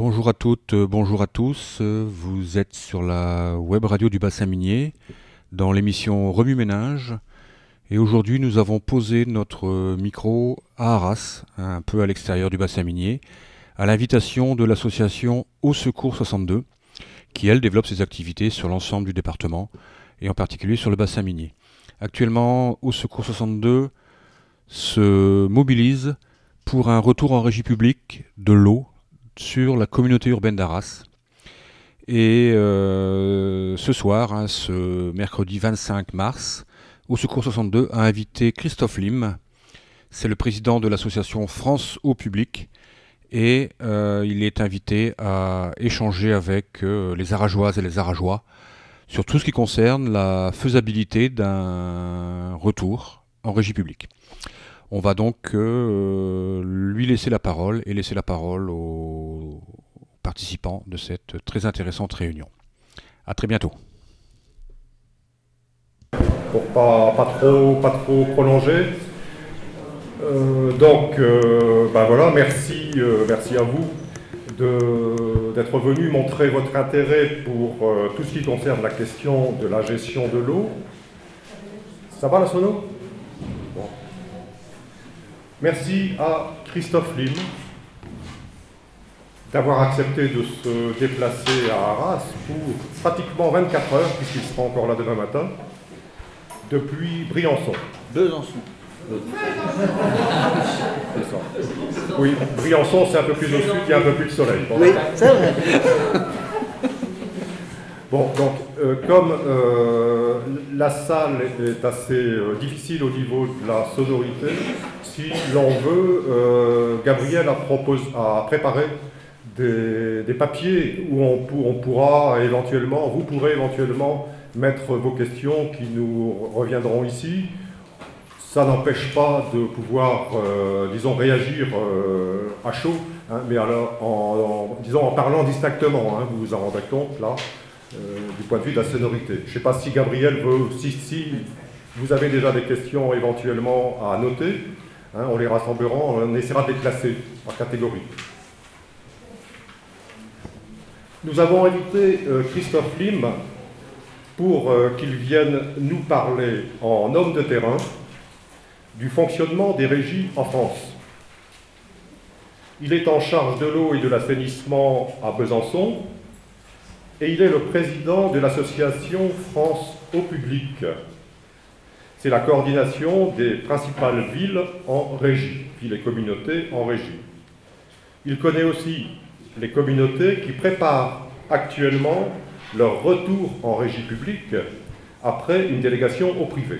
Bonjour à toutes, bonjour à tous. Vous êtes sur la web radio du bassin minier dans l'émission Remue-Ménage. Et aujourd'hui, nous avons posé notre micro à Arras, un peu à l'extérieur du bassin minier, à l'invitation de l'association Au Secours 62, qui elle développe ses activités sur l'ensemble du département et en particulier sur le bassin minier. Actuellement, Au Secours 62 se mobilise pour un retour en régie publique de l'eau sur la communauté urbaine d'Arras. Et ce soir, ce mercredi 25 mars, Au Secours 62 a invité Christophe Lim. C'est le président de l'association France Eau Publique. Et il est invité à échanger avec les Arageoises et les Arageois sur tout ce qui concerne la faisabilité d'un retour en régie publique. On va donc lui laisser la parole et laisser la parole aux participants de cette très intéressante réunion. À très bientôt. Pour pas trop prolonger. Voilà, merci à vous d'être venu montrer votre intérêt pour tout ce qui concerne la question de la gestion de l'eau. Ça va la sono ? Bon. Merci à Christophe Lim d'avoir accepté de se déplacer à Arras pour pratiquement 24 heures, puisqu'il sera encore là demain matin, depuis Briançon. Besançon. C'est ça. Oui, Briançon, c'est un peu plus au sud, il y a un peu plus de soleil. Bon. Oui, c'est vrai. Bon, donc, comme la salle est assez difficile au niveau de la sonorité, si l'on veut, Gabriel a préparé des papiers où on pourra éventuellement, vous pourrez éventuellement mettre vos questions qui nous reviendront ici. Ça n'empêche pas de pouvoir, réagir à chaud, hein, mais alors en parlant distinctement, hein, vous vous en rendez compte là, du point de vue de la sonorité. Je ne sais pas si Gabriel veut, si vous avez déjà des questions éventuellement à noter, hein, on les rassemblera, on essaiera de les classer par catégorie. Nous avons invité Christophe Lim pour qu'il vienne nous parler en homme de terrain du fonctionnement des régies en France. Il est en charge de l'eau et de l'assainissement à Besançon et il est le président de l'association France Eau Publique. C'est la coordination des principales villes en régie, villes et communautés en régie. Il connaît aussi les communautés qui préparent actuellement leur retour en régie publique après une délégation au privé.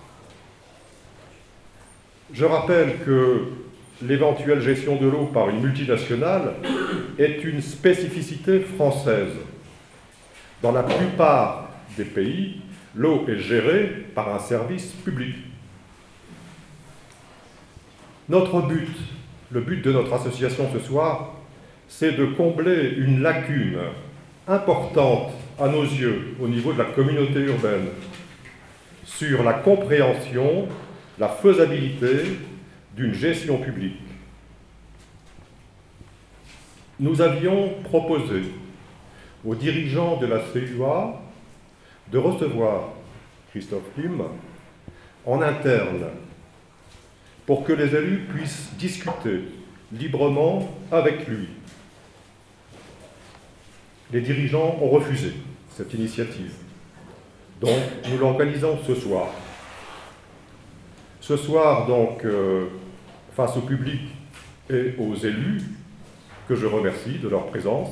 Je rappelle que l'éventuelle gestion de l'eau par une multinationale est une spécificité française. Dans la plupart des pays, l'eau est gérée par un service public. Notre but, le but de notre association ce soir, c'est de combler une lacune importante à nos yeux au niveau de la communauté urbaine sur la compréhension, la faisabilité d'une gestion publique. Nous avions proposé aux dirigeants de la CUA de recevoir Christophe Lim en interne pour que les élus puissent discuter librement avec lui. Les dirigeants ont refusé cette initiative. Donc, nous l'organisons ce soir. Ce soir, donc, face au public et aux élus, que je remercie de leur présence.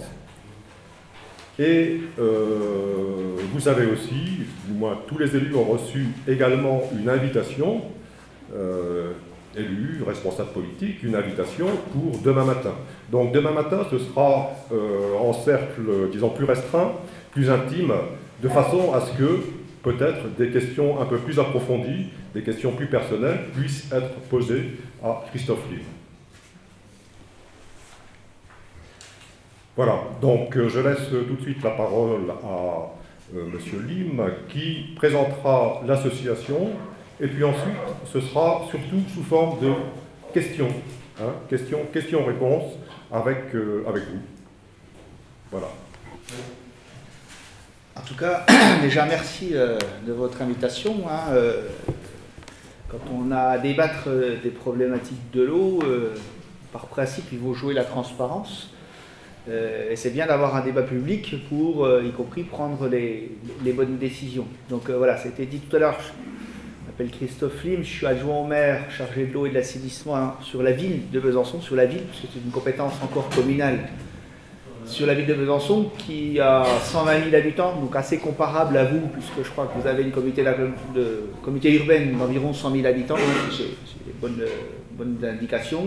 Et vous savez aussi, du moins tous les élus ont reçu également une invitation, élus, responsables politiques, une invitation pour demain matin. Donc demain matin, ce sera en cercle, disons, plus restreint, plus intime, de façon à ce que peut-être des questions un peu plus approfondies, des questions plus personnelles, puissent être posées à Christophe Lim. Voilà, donc je laisse tout de suite la parole à M. Lim, qui présentera l'association, et puis ensuite, ce sera surtout sous forme de questions, hein, questions-réponses avec vous. Voilà. En tout cas, déjà merci de votre invitation. Quand on a à débattre des problématiques de l'eau, par principe, il faut jouer la transparence. Et c'est bien d'avoir un débat public pour, y compris, prendre les bonnes décisions. Donc voilà, ça a été dit tout à l'heure. Je m'appelle Christophe Lim, je suis adjoint au maire chargé de l'eau et de l'assainissement sur la ville de Besançon, sur la ville, parce que c'est une compétence encore communale, sur la ville de Besançon qui a 120 000 habitants, donc assez comparable à vous, puisque je crois que vous avez une communauté urbaine d'environ 100 000 habitants, c'est des bonnes indications.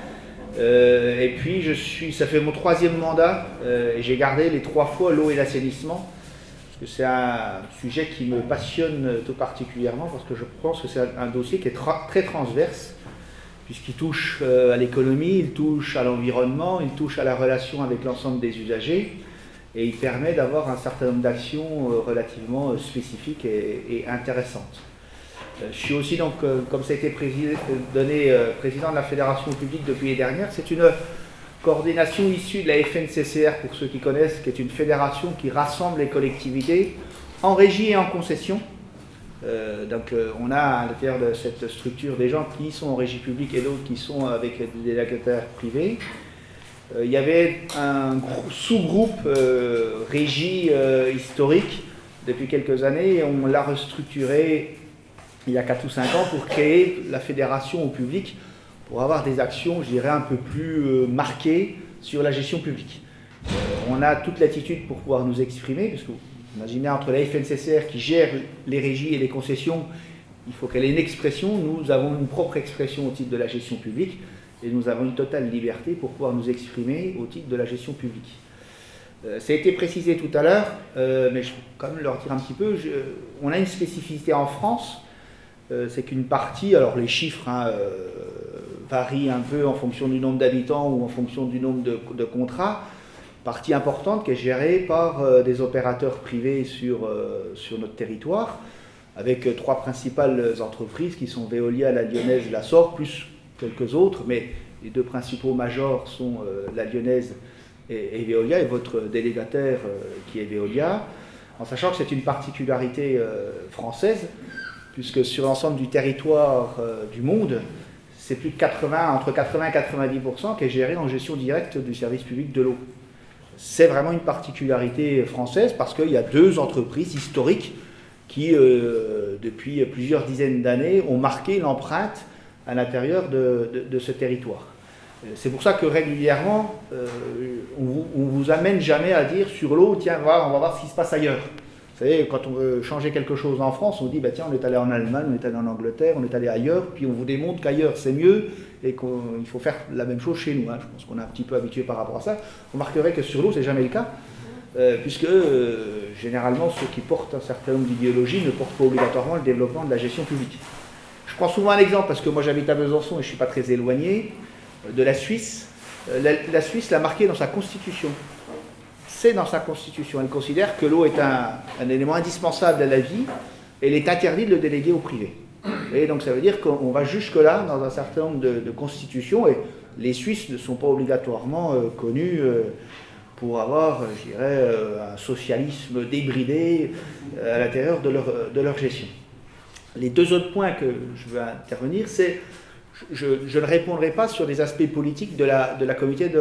Et puis ça fait mon 3e mandat, et j'ai gardé les 3 fois l'eau et l'assainissement, parce que c'est un sujet qui me passionne tout particulièrement, parce que je pense que c'est un dossier qui est très transverse, puisqu'il touche à l'économie, il touche à l'environnement, il touche à la relation avec l'ensemble des usagers, et il permet d'avoir un certain nombre d'actions relativement spécifiques et intéressantes. Je suis aussi donc, comme ça a été donné, président de la Fédération publique depuis l'année dernière. C'est une coordination issue de la FNCCR, pour ceux qui connaissent, qui est une fédération qui rassemble les collectivités en régie et en concession. On a à l'intérieur de cette structure des gens qui sont en régie publique et d'autres qui sont avec des délégataires privés. Il y avait un sous-groupe régie historique depuis quelques années, et on l'a restructuré il y a 4 ou 5 ans pour créer la fédération au public, pour avoir des actions, je dirais, un peu plus marquées sur la gestion publique. On a toute l'attitude pour pouvoir nous exprimer, parce que vous imaginez, entre la FNCCR qui gère les régies et les concessions, il faut qu'elle ait une expression. Nous avons une propre expression au titre de la gestion publique, et nous avons une totale liberté pour pouvoir nous exprimer au titre de la gestion publique. Ça a été précisé tout à l'heure, mais je peux quand même leur dire un petit peu, on a une spécificité en France, c'est qu'une partie, alors les chiffres varient un peu en fonction du nombre d'habitants ou en fonction du nombre de contrats, partie importante qui est gérée par des opérateurs privés sur notre territoire, avec 3 principales entreprises qui sont Veolia, la Lyonnaise, la SOR, plus quelques autres, mais les 2 principaux majors sont la Lyonnaise et Veolia, et votre délégataire qui est Veolia, en sachant que c'est une particularité française, puisque sur l'ensemble du territoire du monde, c'est plus de entre 80 et 90% qui est géré en gestion directe du service public de l'eau. C'est vraiment une particularité française, parce qu'il y a 2 entreprises historiques qui, depuis plusieurs dizaines d'années, ont marqué l'empreinte à l'intérieur de ce territoire. C'est pour ça que régulièrement, on ne vous amène jamais à dire sur l'eau, tiens, on va voir ce qui se passe ailleurs. Vous savez, quand on veut changer quelque chose en France, on dit, tiens, on est allé en Allemagne, on est allé en Angleterre, on est allé ailleurs, puis on vous démontre qu'ailleurs c'est mieux et qu'il faut faire la même chose chez nous. Je pense qu'on est un petit peu habitué par rapport à ça. Vous remarquerez que sur l'eau, c'est jamais le cas, puisque généralement, ceux qui portent un certain nombre d'idéologies ne portent pas obligatoirement le développement de la gestion publique. Je prends souvent un exemple, parce que moi j'habite à Besançon et je ne suis pas très éloigné, de la Suisse. La Suisse l'a marqué dans sa constitution. C'est dans sa constitution. Elle considère que l'eau est un élément indispensable à la vie, et il est interdit de le déléguer au privé. Et donc ça veut dire qu'on va jusque-là dans un certain nombre de constitutions, et les Suisses ne sont pas obligatoirement connus pour avoir, je dirais, un socialisme débridé à l'intérieur de leur gestion. Les 2 autres points que je veux intervenir, c'est je ne répondrai pas sur les aspects politiques de la communauté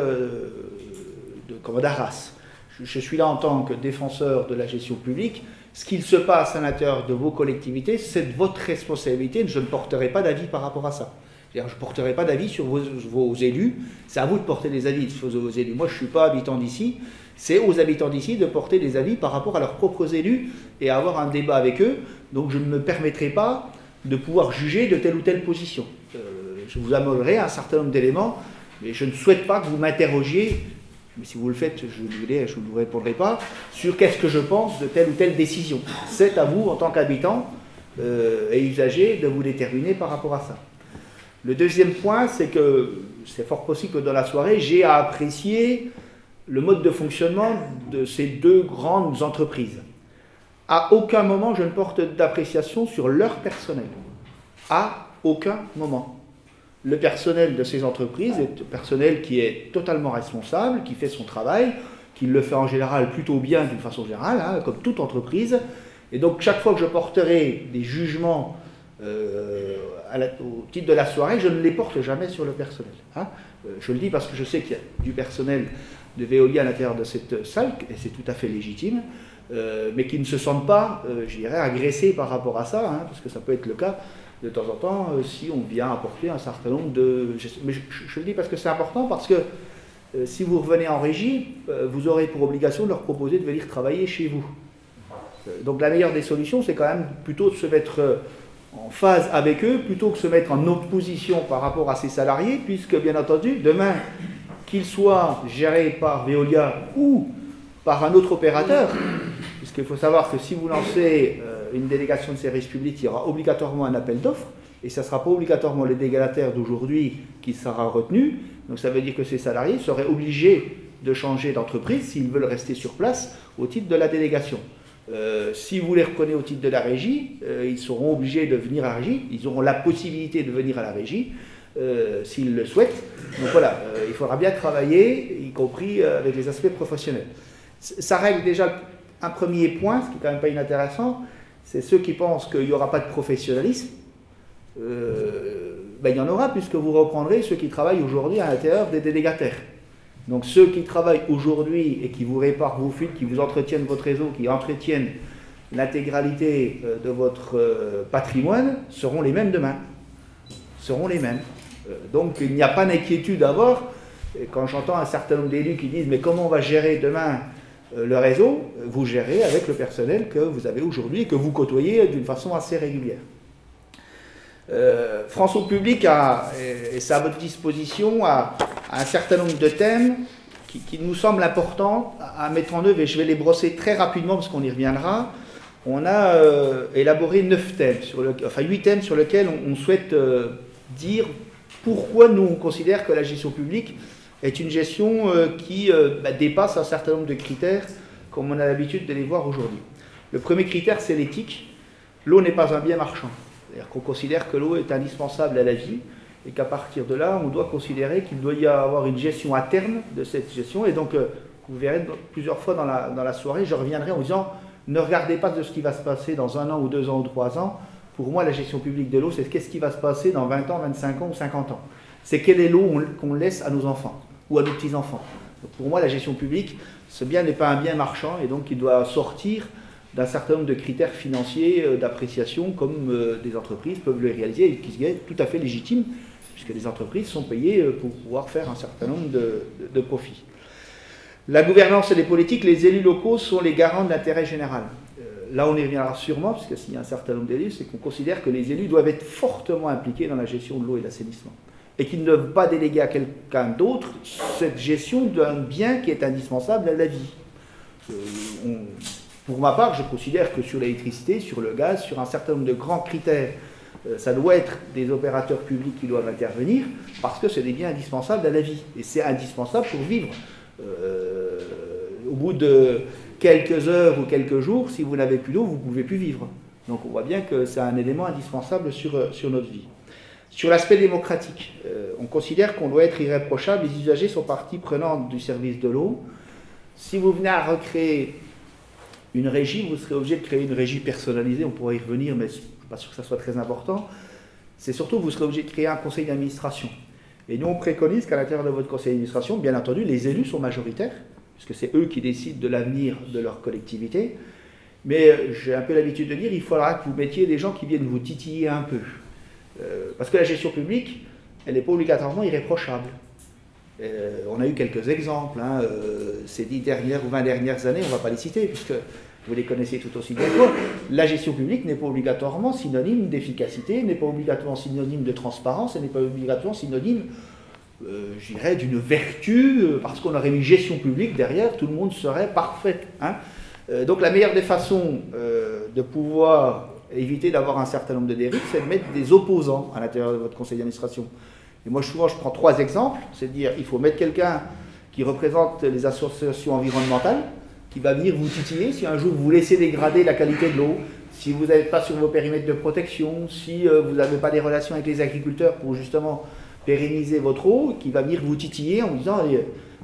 d'Arras. Je suis là en tant que défenseur de la gestion publique. Ce qu'il se passe à l'intérieur de vos collectivités, c'est de votre responsabilité. Je ne porterai pas d'avis par rapport à ça. C'est-à-dire, je ne porterai pas d'avis sur vos élus. C'est à vous de porter des avis sur vos élus. Moi, je ne suis pas habitant d'ici. C'est aux habitants d'ici de porter des avis par rapport à leurs propres élus et à avoir un débat avec eux. Donc, je ne me permettrai pas de pouvoir juger de telle ou telle position. Je vous amènerai un certain nombre d'éléments, mais je ne souhaite pas que vous m'interrogiez, mais si vous le faites, je ne vous répondrai pas, sur qu'est-ce que je pense de telle ou telle décision. C'est à vous, en tant qu'habitant et usager, de vous déterminer par rapport à ça. Le deuxième point, c'est que c'est fort possible que dans la soirée, j'ai à apprécier le mode de fonctionnement de ces 2 grandes entreprises. À aucun moment, je ne porte d'appréciation sur leur personnel. À aucun moment. Le personnel de ces entreprises est un personnel qui est totalement responsable, qui fait son travail, qu'il le fait en général plutôt bien d'une façon générale, hein, comme toute entreprise. Et donc chaque fois que je porterai des jugements au titre de la soirée, je ne les porte jamais sur le personnel. Hein. Je le dis parce que je sais qu'il y a du personnel de Veolia à l'intérieur de cette salle, et c'est tout à fait légitime, mais qui ne se sentent pas, je dirais, agressés par rapport à ça, hein, parce que ça peut être le cas de temps en temps si on vient apporter un certain nombre de... Mais je le dis parce que c'est important, parce que si vous revenez en régie, vous aurez pour obligation de leur proposer de venir travailler chez vous. Donc la meilleure des solutions, c'est quand même plutôt de se mettre en phase avec eux, plutôt que de se mettre en opposition par rapport à ses salariés, puisque bien entendu, demain, qu'ils soient gérés par Veolia ou par un autre opérateur, puisqu'il faut savoir que si vous lancez une délégation de service public, il y aura obligatoirement un appel d'offres, et ça ne sera pas obligatoirement le délégataire d'aujourd'hui qui sera retenu, donc ça veut dire que ces salariés seraient obligés de changer d'entreprise s'ils veulent rester sur place au titre de la délégation. Si vous les reprenez au titre de la régie, ils seront obligés de venir à la régie, ils auront la possibilité de venir à la régie s'ils le souhaitent. Donc voilà, il faudra bien travailler, y compris avec les aspects professionnels. Ça règle déjà un premier point, ce qui est quand même pas inintéressant, c'est ceux qui pensent qu'il n'y aura pas de professionnalisme. Il y en aura, puisque vous reprendrez ceux qui travaillent aujourd'hui à l'intérieur des délégataires. Donc ceux qui travaillent aujourd'hui et qui vous réparent vos fuites, qui vous entretiennent votre réseau, qui entretiennent l'intégralité de votre patrimoine, seront les mêmes demain. Seront les mêmes. Donc il n'y a pas d'inquiétude à avoir. Et quand j'entends un certain nombre d'élus qui disent « mais comment on va gérer demain le réseau ?» Vous gérez avec le personnel que vous avez aujourd'hui et que vous côtoyez d'une façon assez régulière. France au public et c'est à votre disposition à un certain nombre de thèmes qui nous semblent importants à mettre en œuvre, et je vais les brosser très rapidement parce qu'on y reviendra. On a élaboré 8 thèmes sur lesquels on souhaite dire pourquoi nous on considère que la gestion publique est une gestion qui dépasse un certain nombre de critères comme on a l'habitude de les voir aujourd'hui. Le premier critère, c'est l'éthique. L'eau n'est pas un bien marchand. C'est-à-dire qu'on considère que l'eau est indispensable à la vie et qu'à partir de là, on doit considérer qu'il doit y avoir une gestion à terme de cette gestion. Et donc, vous verrez plusieurs fois dans la soirée, je reviendrai en disant ne regardez pas de ce qui va se passer dans 1 an ou 2 ans ou 3 ans. Pour moi, la gestion publique de l'eau, c'est qu'est-ce qui va se passer dans 20 ans, 25 ans ou 50 ans. C'est quelle est l'eau qu'on laisse à nos enfants ou à nos petits-enfants. Donc, pour moi, la gestion publique, ce bien n'est pas un bien marchand et donc il doit sortir d'un certain nombre de critères financiers d'appréciation comme des entreprises peuvent le réaliser et qui est tout à fait légitime puisque les entreprises sont payées pour pouvoir faire un certain nombre de profits. La gouvernance et les politiques, les élus locaux sont les garants de l'intérêt général. Là, on y reviendra sûrement, parce que s'il y a un certain nombre d'élus, c'est qu'on considère que les élus doivent être fortement impliqués dans la gestion de l'eau et de l'assainissement et qu'ils ne doivent pas déléguer à quelqu'un d'autre cette gestion d'un bien qui est indispensable à la vie. Pour ma part, je considère que sur l'électricité, sur le gaz, sur un certain nombre de grands critères, ça doit être des opérateurs publics qui doivent intervenir parce que c'est des biens indispensables à la vie. Et c'est indispensable pour vivre. Au bout de quelques heures ou quelques jours, si vous n'avez plus d'eau, vous ne pouvez plus vivre. Donc on voit bien que c'est un élément indispensable sur notre vie. Sur l'aspect démocratique, on considère qu'on doit être irréprochable. Les usagers sont partie prenante du service de l'eau. Si vous venez à recréer une régie, vous serez obligé de créer une régie personnalisée, on pourrait y revenir, mais je ne suis pas sûr que ça soit très important. C'est surtout que vous serez obligé de créer un conseil d'administration. Et nous, on préconise qu'à l'intérieur de votre conseil d'administration, bien entendu, les élus sont majoritaires, puisque c'est eux qui décident de l'avenir de leur collectivité. Mais j'ai un peu l'habitude de dire, il faudra que vous mettiez des gens qui viennent vous titiller un peu. Parce que la gestion publique, elle n'est pas obligatoirement irréprochable. On a eu quelques exemples, ces 10 dernières ou 20 dernières années, on ne va pas les citer, puisque vous les connaissez tout aussi bien que moi. La gestion publique n'est pas obligatoirement synonyme d'efficacité, n'est pas obligatoirement synonyme de transparence, et n'est pas obligatoirement synonyme, je dirais, d'une vertu, parce qu'on aurait mis gestion publique derrière, tout le monde serait parfait. Donc la meilleure des façons de pouvoir éviter d'avoir un certain nombre de dérives, c'est de mettre des opposants à l'intérieur de votre conseil d'administration. Et moi, souvent, je prends 3 exemples, c'est de dire il faut mettre quelqu'un qui représente les associations environnementales, qui va venir vous titiller si un jour vous laissez dégrader la qualité de l'eau, si vous n'êtes pas sur vos périmètres de protection, si vous n'avez pas des relations avec les agriculteurs pour justement pérenniser votre eau, qui va venir vous titiller en vous disant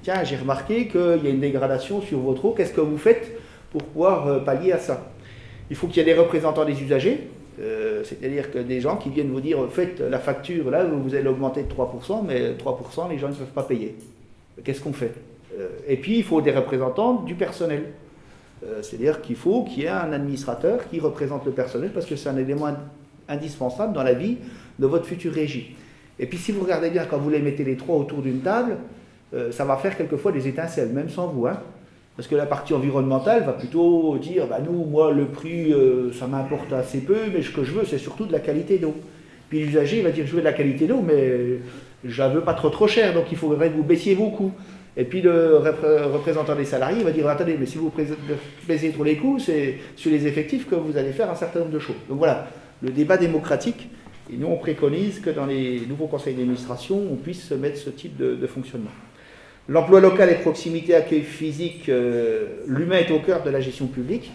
tiens, j'ai remarqué qu'il y a une dégradation sur votre eau, qu'est-ce que vous faites pour pouvoir pallier à ça? Il faut qu'il y ait des représentants des usagers, c'est-à-dire que des gens qui viennent vous dire, faites la facture, là, vous allez l'augmenter de 3%, mais 3%, les gens ne peuvent pas payer. Qu'est-ce qu'on fait? Et puis, il faut des représentants du personnel. C'est-à-dire qu'il faut qu'il y ait un administrateur qui représente le personnel, parce que c'est un élément indispensable dans la vie de votre future régie. Et puis, si vous regardez bien, quand vous les mettez les trois autour d'une table, ça va faire quelquefois des étincelles, même sans vous, hein. Parce que la partie environnementale va plutôt dire, nous, moi, le prix, ça m'importe assez peu, mais ce que je veux, c'est surtout de la qualité d'eau. Puis l'usager va dire, je veux de la qualité d'eau, mais je la veux pas trop cher, donc il faudrait que vous baissiez vos coûts. Et puis le représentant des salariés va dire, attendez, mais si vous baissez trop les coûts, c'est sur les effectifs que vous allez faire un certain nombre de choses. Donc voilà, le débat démocratique, et nous on préconise que dans les nouveaux conseils d'administration, on puisse mettre ce type de fonctionnement. L'emploi local et proximité, accueil physique, l'humain est au cœur de la gestion publique.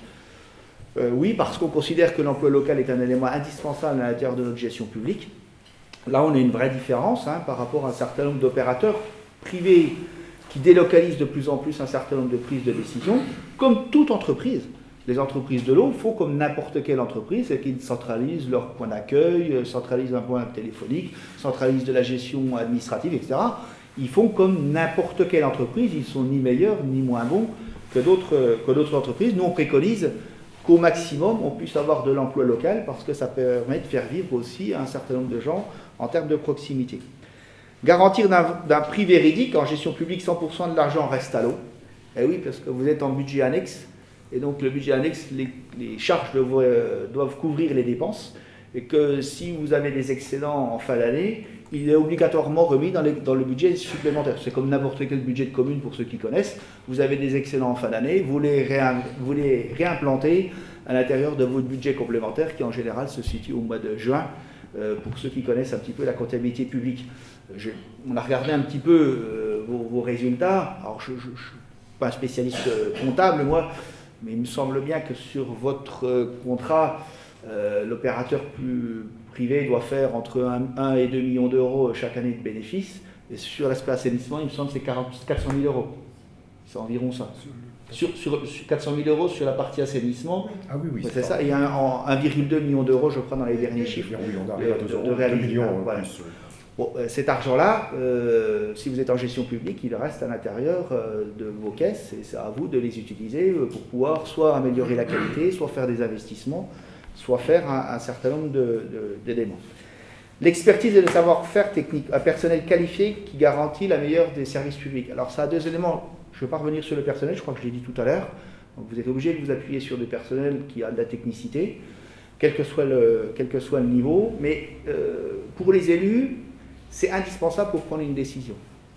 Oui, parce qu'on considère que l'emploi local est un élément indispensable à l'intérieur de notre gestion publique. Là, on a une vraie différence par rapport à un certain nombre d'opérateurs privés qui délocalisent de plus en plus un certain nombre de prises de décision, comme toute entreprise. Les entreprises de l'eau font comme n'importe quelle entreprise, c'est qu'ils centralisent leur point d'accueil, centralisent un point téléphonique, centralisent de la gestion administrative, etc. Ils font comme n'importe quelle entreprise, ils sont ni meilleurs ni moins bons que d'autres entreprises. Nous, on préconise qu'au maximum, on puisse avoir de l'emploi local parce que ça permet de faire vivre aussi un certain nombre de gens en termes de proximité. Garantir d'un prix véridique, en gestion publique, 100% de l'argent reste à l'eau. Eh oui, parce que vous êtes en budget annexe, et donc le budget annexe, les charges doivent couvrir les dépenses, et que si vous avez des excédents en fin d'année, il est obligatoirement remis dans le budget supplémentaire. C'est comme n'importe quel budget de commune pour ceux qui connaissent. Vous avez des excédents en fin d'année, vous les réimplantez à l'intérieur de votre budget complémentaire qui en général se situe au mois de juin, pour ceux qui connaissent un petit peu la comptabilité publique. On a regardé un petit peu vos résultats. Alors je ne suis pas un spécialiste comptable moi, mais il me semble bien que sur votre contrat, l'opérateur privé doit faire entre 1 et 2 millions d'euros chaque année de bénéfices. Et sur l'aspect assainissement, il me semble que c'est 400 000 euros. C'est environ ça. Sur 400 000 euros sur la partie assainissement, oui, c'est ça. Et il y a 1,2 million d'euros, je crois, dans les derniers chiffres. Oui, on arrive à 2 millions. Voilà. Bon, cet argent-là, si vous êtes en gestion publique, il reste à l'intérieur de vos caisses et c'est à vous de les utiliser pour pouvoir soit améliorer la qualité, soit faire des investissements, soit faire un certain nombre d'éléments. L'expertise et le savoir-faire technique, un personnel qualifié qui garantit la meilleure des services publics. Alors ça a deux éléments. Je ne vais pas revenir sur le personnel, je crois que je l'ai dit tout à l'heure. Donc vous êtes obligé de vous appuyer sur du personnel qui a de la technicité, quel que soit le niveau. Mais pour les élus, c'est indispensable pour prendre une décision.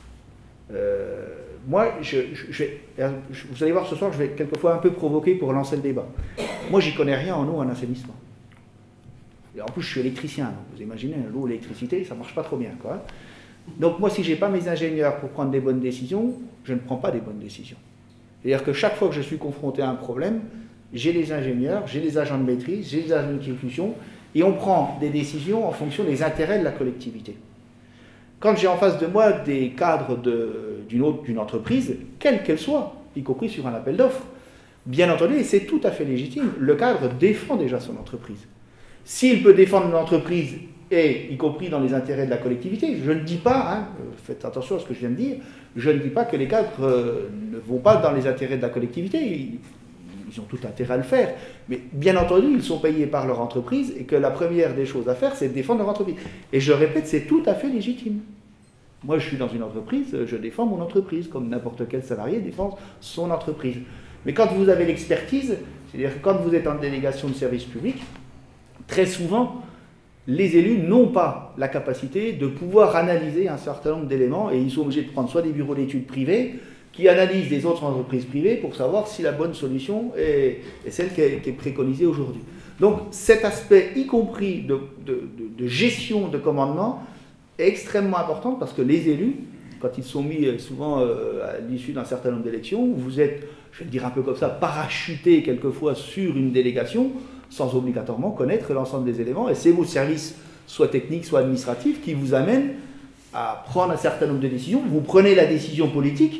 Moi, vous allez voir ce soir, je vais quelquefois un peu provoquer pour lancer le débat. Moi, j'y connais rien en eau, en assainissement. Et en plus, je suis électricien. Donc vous imaginez, l'eau, l'électricité, ça ne marche pas trop bien, quoi. Donc moi, si je n'ai pas mes ingénieurs pour prendre des bonnes décisions, je ne prends pas des bonnes décisions. C'est-à-dire que chaque fois que je suis confronté à un problème, j'ai les ingénieurs, j'ai les agents de maîtrise, j'ai les agents d'exécution, et on prend des décisions en fonction des intérêts de la collectivité. Quand j'ai en face de moi des cadres d'une entreprise, quelle qu'elle soit, y compris sur un appel d'offres, bien entendu, et c'est tout à fait légitime, le cadre défend déjà son entreprise. S'il peut défendre l'entreprise, et y compris dans les intérêts de la collectivité, je ne dis pas, faites attention à ce que je viens de dire, je ne dis pas que les cadres ne vont pas dans les intérêts de la collectivité, ils ont tout intérêt à le faire, mais bien entendu, ils sont payés par leur entreprise, et que la première des choses à faire, c'est de défendre leur entreprise. Et je répète, c'est tout à fait légitime. Moi, je suis dans une entreprise, je défends mon entreprise, comme n'importe quel salarié défend son entreprise. Mais quand vous avez l'expertise, c'est-à-dire que quand vous êtes en délégation de service public, très souvent, les élus n'ont pas la capacité de pouvoir analyser un certain nombre d'éléments et ils sont obligés de prendre soit des bureaux d'études privés qui analysent des autres entreprises privées pour savoir si la bonne solution est celle qui est préconisée aujourd'hui. Donc cet aspect, y compris de gestion de commandement, est extrêmement important parce que les élus, quand ils sont mis souvent à l'issue d'un certain nombre d'élections, vous êtes, je vais le dire un peu comme ça, parachutés quelquefois sur une délégation sans obligatoirement connaître l'ensemble des éléments. Et c'est vos services, soit techniques, soit administratifs, qui vous amènent à prendre un certain nombre de décisions. Vous prenez la décision politique,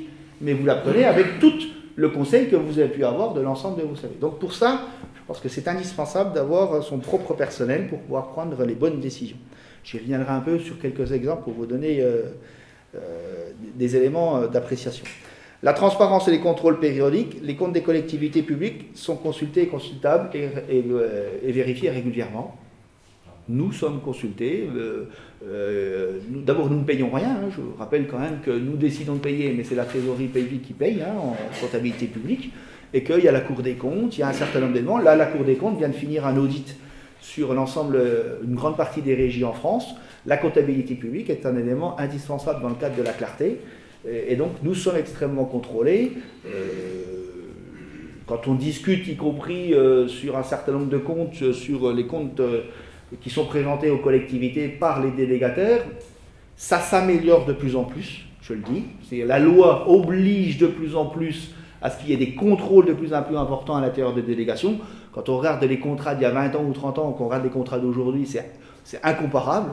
mais vous l'apprenez avec tout le conseil que vous avez pu avoir de l'ensemble de vos services. Donc pour ça, je pense que c'est indispensable d'avoir son propre personnel pour pouvoir prendre les bonnes décisions. J'y reviendrai un peu sur quelques exemples pour vous donner des éléments d'appréciation. La transparence et les contrôles périodiques, les comptes des collectivités publiques sont consultés et consultables et vérifiés régulièrement. Nous sommes consultés. D'abord, nous ne payons rien. Hein. Je vous rappelle quand même que nous décidons de payer, mais c'est la trésorerie publique qui paye en comptabilité publique. Et qu'il y a la Cour des comptes, il y a un certain nombre d'éléments. Là, la Cour des comptes vient de finir un audit sur l'ensemble, une grande partie des régies en France. La comptabilité publique est un élément indispensable dans le cadre de la clarté. Et donc, nous sommes extrêmement contrôlés. Quand on discute, y compris sur un certain nombre de comptes, sur les comptes qui sont présentés aux collectivités par les délégataires, ça s'améliore de plus en plus, je le dis. La loi oblige de plus en plus à ce qu'il y ait des contrôles de plus en plus importants à l'intérieur des délégations. Quand on regarde les contrats d'il y a 20 ans ou 30 ans, qu'on regarde les contrats d'aujourd'hui, c'est incomparable.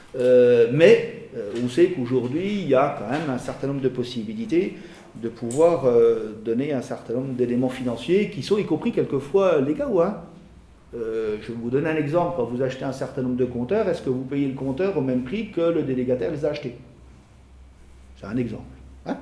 Mais on sait qu'aujourd'hui, il y a quand même un certain nombre de possibilités de pouvoir donner un certain nombre d'éléments financiers qui sont y compris quelquefois légaux. Hein. Je vais vous donner un exemple. Quand vous achetez un certain nombre de compteurs, est-ce que vous payez le compteur au même prix que le délégataire les a achetés? C'est un exemple. Hein.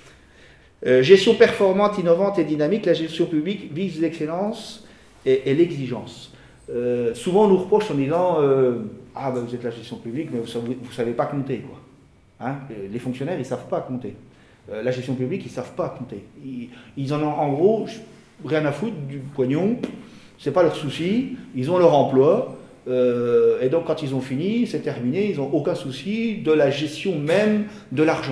Gestion performante, innovante et dynamique, la gestion publique vise l'excellence et l'exigence. Souvent on nous reproche en disant vous êtes la gestion publique, mais vous ne savez pas compter. Quoi. Hein. Les fonctionnaires, ils ne savent pas compter. La gestion publique, ils ne savent pas compter. Ils en ont en gros rien à foutre du pognon, ce n'est pas leur souci, ils ont leur emploi, et donc quand ils ont fini, c'est terminé, ils n'ont aucun souci de la gestion même de l'argent.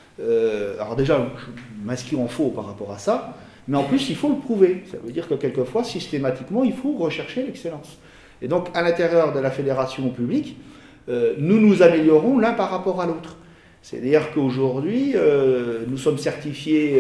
Alors déjà, je m'inscris en faux par rapport à ça, mais en plus, il faut le prouver. Ça veut dire que quelquefois, systématiquement, il faut rechercher l'excellence. Et donc, à l'intérieur de la fédération publique, nous nous améliorons l'un par rapport à l'autre. C'est-à-dire qu'aujourd'hui, nous sommes certifiés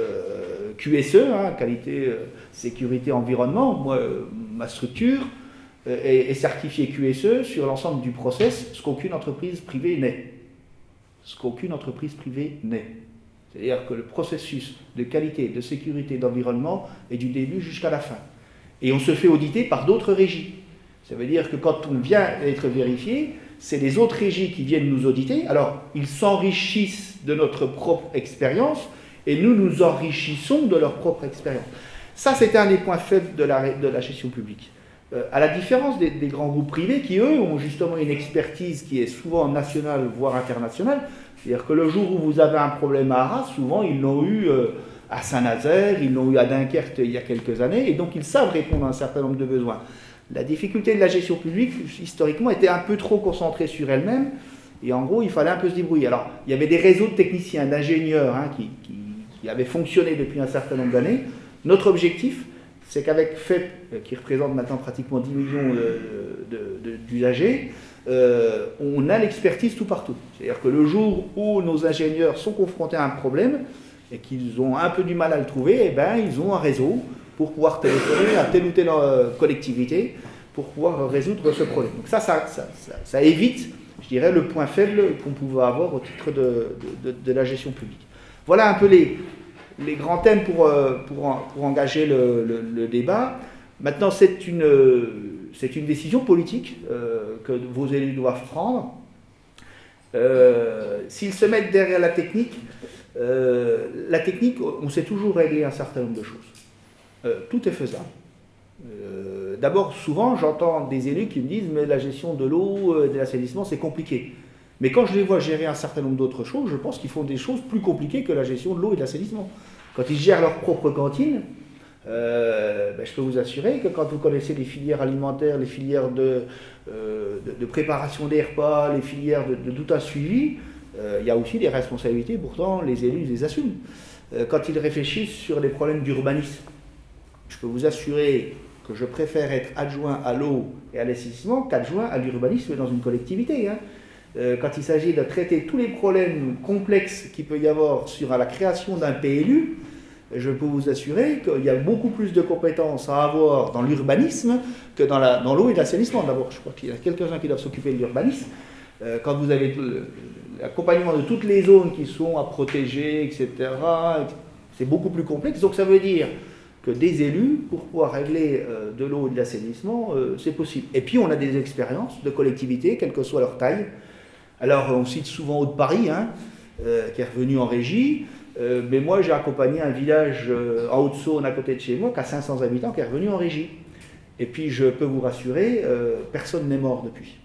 QSE, hein, qualité, sécurité, environnement. Moi, ma structure est certifiée QSE sur l'ensemble du process, ce qu'aucune entreprise privée n'est. Ce qu'aucune entreprise privée n'est. C'est-à-dire que le processus de qualité, de sécurité, d'environnement est du début jusqu'à la fin. Et on se fait auditer par d'autres régies. Ça veut dire que quand on vient être vérifié, c'est les autres régies qui viennent nous auditer. Alors, ils s'enrichissent de notre propre expérience et nous nous enrichissons de leur propre expérience. Ça, c'était un des points faibles de la gestion publique. À la différence des grands groupes privés qui, eux, ont justement une expertise qui est souvent nationale, voire internationale. C'est-à-dire que le jour où vous avez un problème à Arras, souvent ils l'ont eu à Saint-Nazaire, ils l'ont eu à Dunkerque il y a quelques années, et donc ils savent répondre à un certain nombre de besoins. La difficulté de la gestion publique, historiquement, était un peu trop concentrée sur elle-même, et en gros, il fallait un peu se débrouiller. Alors, il y avait des réseaux de techniciens, d'ingénieurs qui avaient fonctionné depuis un certain nombre d'années. Notre objectif, c'est qu'avec FEP, qui représente maintenant pratiquement 10 millions d'usagers, on a l'expertise tout partout. C'est-à-dire que le jour où nos ingénieurs sont confrontés à un problème et qu'ils ont un peu du mal à le trouver, ils ont un réseau pour pouvoir téléphoner à telle ou telle collectivité pour pouvoir résoudre ce problème. Donc ça évite, je dirais, le point faible qu'on pouvait avoir au titre de la gestion publique. Voilà un peu les grands thèmes pour engager le débat. Maintenant, c'est une décision politique que vos élus doivent prendre. S'ils se mettent derrière la technique, on sait toujours régler un certain nombre de choses. Tout est faisable. D'abord, souvent, j'entends des élus qui me disent « mais la gestion de l'eau, de l'assainissement, c'est compliqué ». Mais quand je les vois gérer un certain nombre d'autres choses, je pense qu'ils font des choses plus compliquées que la gestion de l'eau et de l'assainissement. Quand ils gèrent leur propre cantine, je peux vous assurer que quand vous connaissez les filières alimentaires, les filières de préparation des repas, les filières de tout un suivi, il y a aussi des responsabilités, pourtant les élus les assument. Quand ils réfléchissent sur les problèmes d'urbanisme, je peux vous assurer que je préfère être adjoint à l'eau et à l'assainissement qu'adjoint à l'urbanisme dans une collectivité. Hein. Quand il s'agit de traiter tous les problèmes complexes qu'il peut y avoir sur la création d'un PLU, je peux vous assurer qu'il y a beaucoup plus de compétences à avoir dans l'urbanisme que dans l'eau et l'assainissement. D'abord, je crois qu'il y a quelques-uns qui doivent s'occuper de l'urbanisme. Quand vous avez l'accompagnement de toutes les zones qui sont à protéger, etc., c'est beaucoup plus complexe. Donc ça veut dire que des élus, pour pouvoir régler de l'eau et de l'assainissement, c'est possible. Et puis on a des expériences de collectivités, quelle que soit leur taille. Alors on cite souvent Haute-Paris, hein, qui est revenu en régie, mais moi j'ai accompagné un village en Haute-Saône à côté de chez moi, qui a 500 habitants, qui est revenu en régie. Et puis je peux vous rassurer, personne n'est mort depuis.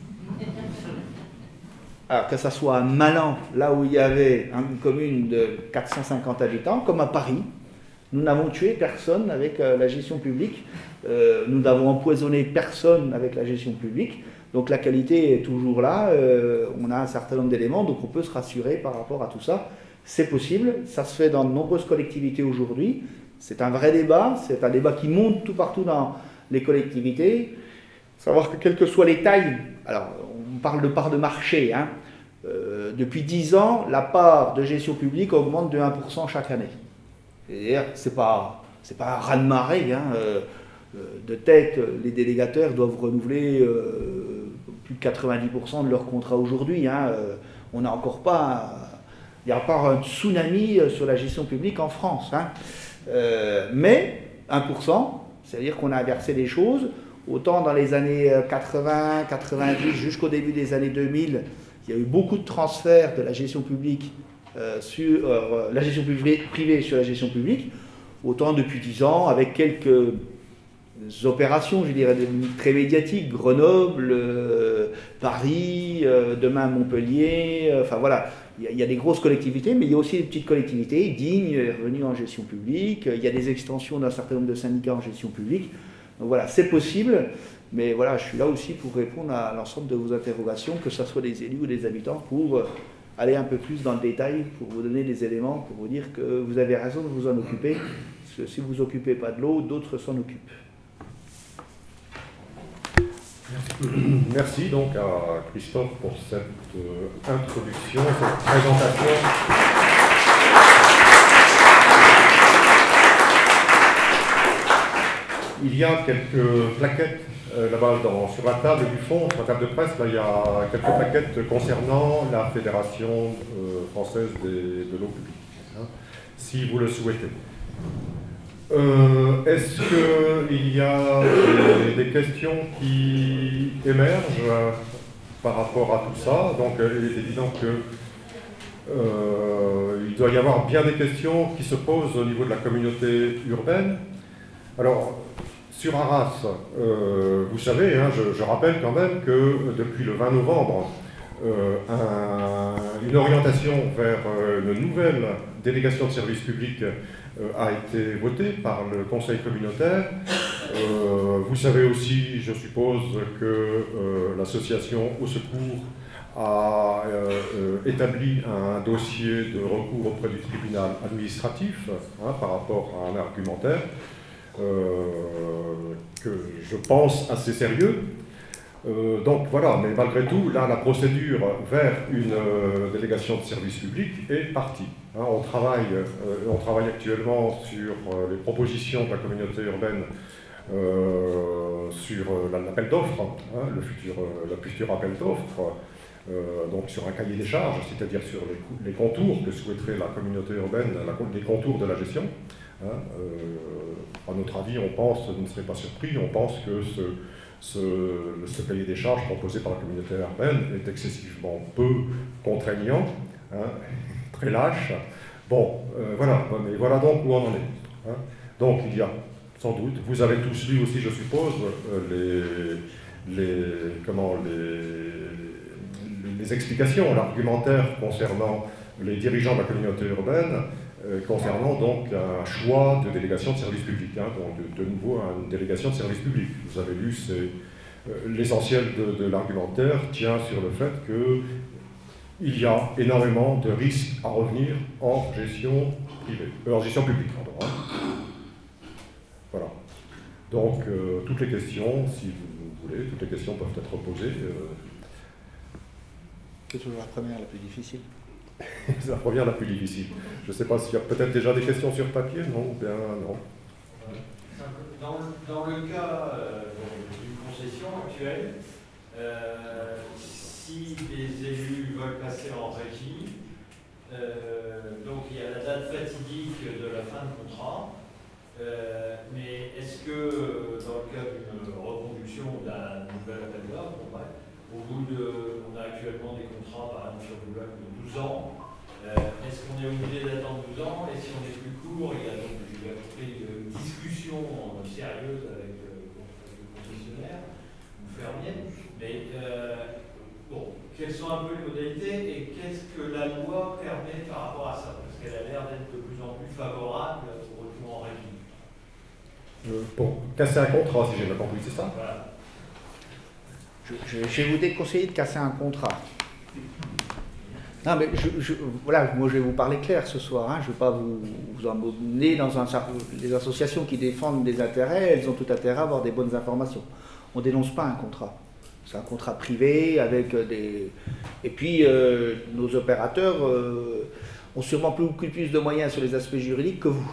Alors que ça soit à Malan, là où il y avait une commune de 450 habitants, comme à Paris, nous n'avons tué personne avec la gestion publique, nous n'avons empoisonné personne avec la gestion publique, donc la qualité est toujours là, on a un certain nombre d'éléments, donc on peut se rassurer par rapport à tout ça. C'est possible, ça se fait dans de nombreuses collectivités aujourd'hui, c'est un vrai débat, c'est un débat qui monte tout partout dans les collectivités. Savoir que quelles que soient les tailles, alors on parle de part de marché, hein, depuis 10 ans, la part de gestion publique augmente de 1% chaque année. C'est pas un raz-de-marée, hein, de tête, les délégateurs doivent renouveler plus de 90% de leur contrat aujourd'hui. Hein, on n'a encore pas... Il n'y a pas un tsunami sur la gestion publique en France. Hein. Mais 1%, c'est-à-dire qu'on a inversé les choses. Autant dans les années 80, 90, jusqu'au début des années 2000, il y a eu beaucoup de transferts de la gestion publique sur la gestion privée sur la gestion publique. Autant depuis 10 ans, avec quelques opérations, je dirais, très médiatiques, Grenoble, Paris, demain Montpellier, enfin voilà. Il y a des grosses collectivités, mais il y a aussi des petites collectivités. Digne est revenu en gestion publique. Il y a des extensions d'un certain nombre de syndicats en gestion publique. Donc voilà, c'est possible. Mais voilà, je suis là aussi pour répondre à l'ensemble de vos interrogations, que ce soit des élus ou des habitants, pour aller un peu plus dans le détail, pour vous donner des éléments, pour vous dire que vous avez raison de vous en occuper. Parce que si vous ne vous occupez pas de l'eau, d'autres s'en occupent. Merci donc à Christophe pour cette introduction, cette présentation. Il y a quelques plaquettes là-bas sur la table du fond, sur la table de presse, là, il y a quelques plaquettes concernant la Fédération française de l'eau publique, hein, si vous le souhaitez. Est-ce qu'il y a des questions qui émergent par rapport à tout ça? Donc il est évident qu'il doit y avoir bien des questions qui se posent au niveau de la communauté urbaine. Alors, sur Arras, vous savez, hein, je rappelle quand même que depuis le 20 novembre, une orientation vers une nouvelle délégation de service public a été votée par le Conseil communautaire. Vous savez aussi, je suppose, que l'association Au Secours a établi un dossier de recours auprès du tribunal administratif, hein, par rapport à un argumentaire que je pense assez sérieux. Donc voilà, mais malgré tout, là, la procédure vers une délégation de service public est partie. Hein, on travaille actuellement sur les propositions de la communauté urbaine sur l'appel d'offres, hein, le futur appel d'offres, donc sur un cahier des charges, c'est-à-dire sur les contours que souhaiterait la communauté urbaine, les contours de la gestion. Hein, à notre avis, on pense, vous ne serez pas surpris, on pense que ce cahier des charges proposé par la communauté urbaine est excessivement peu contraignant, hein, très lâche. Bon, voilà, mais voilà donc où on en est. Hein. Donc il y a sans doute, vous avez tous lu aussi, je suppose, les explications, l'argumentaire concernant les dirigeants de la communauté urbaine, concernant donc un choix de délégation de service public, hein, donc de nouveau une délégation de service public. Vous avez lu, l'essentiel de l'argumentaire tient sur le fait qu'il y a énormément de risques à revenir en gestion privée, en gestion publique, pardon. Hein. Voilà. Donc toutes les questions, si vous voulez, toutes les questions peuvent être posées. C'est toujours la première, la plus difficile. C'est la première la plus difficile. Je ne sais pas s'il y a peut-être déjà des questions sur papier, non? Bien, non. Dans le cas d'une concession actuelle, si si les élus veulent passer en régie, donc il y a la date fatidique de la fin de contrat, mais est-ce que dans le cas d'une reconduction d'un nouvel appel d'offres, on a actuellement des contrats par exemple sur Boulogne de 12 ans, est-ce qu'on est obligé d'attendre 12 ans, et si on est plus court, il y a donc une discussion sérieuse avec le concessionnaire ou fermier, mais bon, quelles sont un peu les modalités et qu'est-ce que la loi permet par rapport à ça? Parce qu'elle a l'air d'être de plus en plus favorable au retour en régie. Pour casser un contrat, si j'ai bien compris, c'est ça? Voilà. Je vais vous déconseiller de casser un contrat. Non, mais voilà, moi je vais vous parler clair ce soir. Hein. Je ne vais pas vous emmener dans les associations qui défendent des intérêts, elles ont tout intérêt à avoir des bonnes informations. On ne dénonce pas un contrat. C'est un contrat privé avec des... Et puis, nos opérateurs ont sûrement beaucoup plus de moyens sur les aspects juridiques que vous.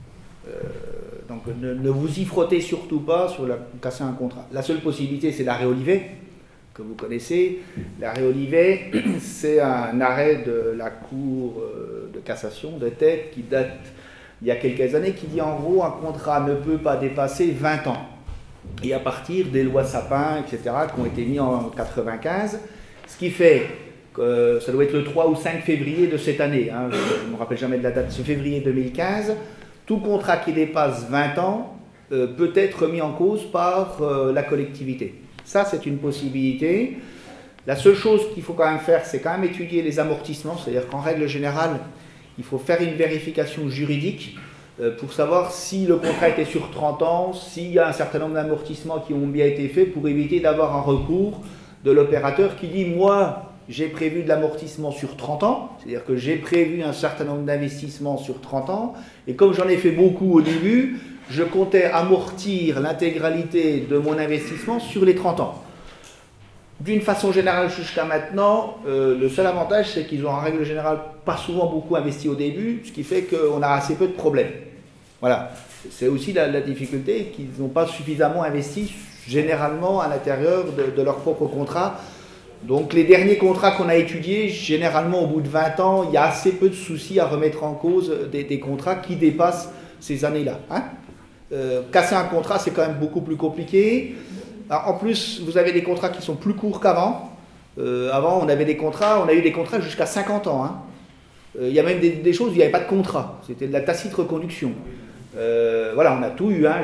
Donc, ne vous y frottez surtout pas sur casser un contrat. La seule possibilité, c'est l'arrêt Olivet, que vous connaissez. L'arrêt Olivet, c'est un arrêt de la Cour de cassation de tête qui date il y a quelques années, qui dit en gros un contrat ne peut pas dépasser 20 ans. Et à partir des lois Sapin, etc., qui ont été mis en 1995, ce qui fait que ça doit être le 3 ou 5 février de cette année, hein, je ne me rappelle jamais de la date, c'est février 2015, tout contrat qui dépasse 20 ans peut être mis en cause par la collectivité. Ça, c'est une possibilité. La seule chose qu'il faut quand même faire, c'est quand même étudier les amortissements, c'est-à-dire qu'en règle générale, il faut faire une vérification juridique pour savoir si le contrat était sur 30 ans, s'il y a un certain nombre d'amortissements qui ont bien été faits pour éviter d'avoir un recours de l'opérateur qui dit « moi, j'ai prévu de l'amortissement sur 30 ans, c'est-à-dire que j'ai prévu un certain nombre d'investissements sur 30 ans, et comme j'en ai fait beaucoup au début, je comptais amortir l'intégralité de mon investissement sur les 30 ans. » D'une façon générale, jusqu'à maintenant, le seul avantage, c'est qu'ils ont en règle générale pas souvent beaucoup investi au début, ce qui fait qu'on a assez peu de problèmes. Voilà. C'est aussi la difficulté qu'ils n'ont pas suffisamment investi généralement à l'intérieur de leur propre contrat. Donc les derniers contrats qu'on a étudiés, généralement au bout de 20 ans, il y a assez peu de soucis à remettre en cause des contrats qui dépassent ces années-là. Hein. Casser un contrat, c'est quand même beaucoup plus compliqué. Alors, en plus, vous avez des contrats qui sont plus courts qu'avant. Avant, on a eu des contrats jusqu'à 50 ans. Hein. Il y a même des choses où il n'y avait pas de contrat. C'était de la tacite reconduction. Voilà, on a tout eu. Hein.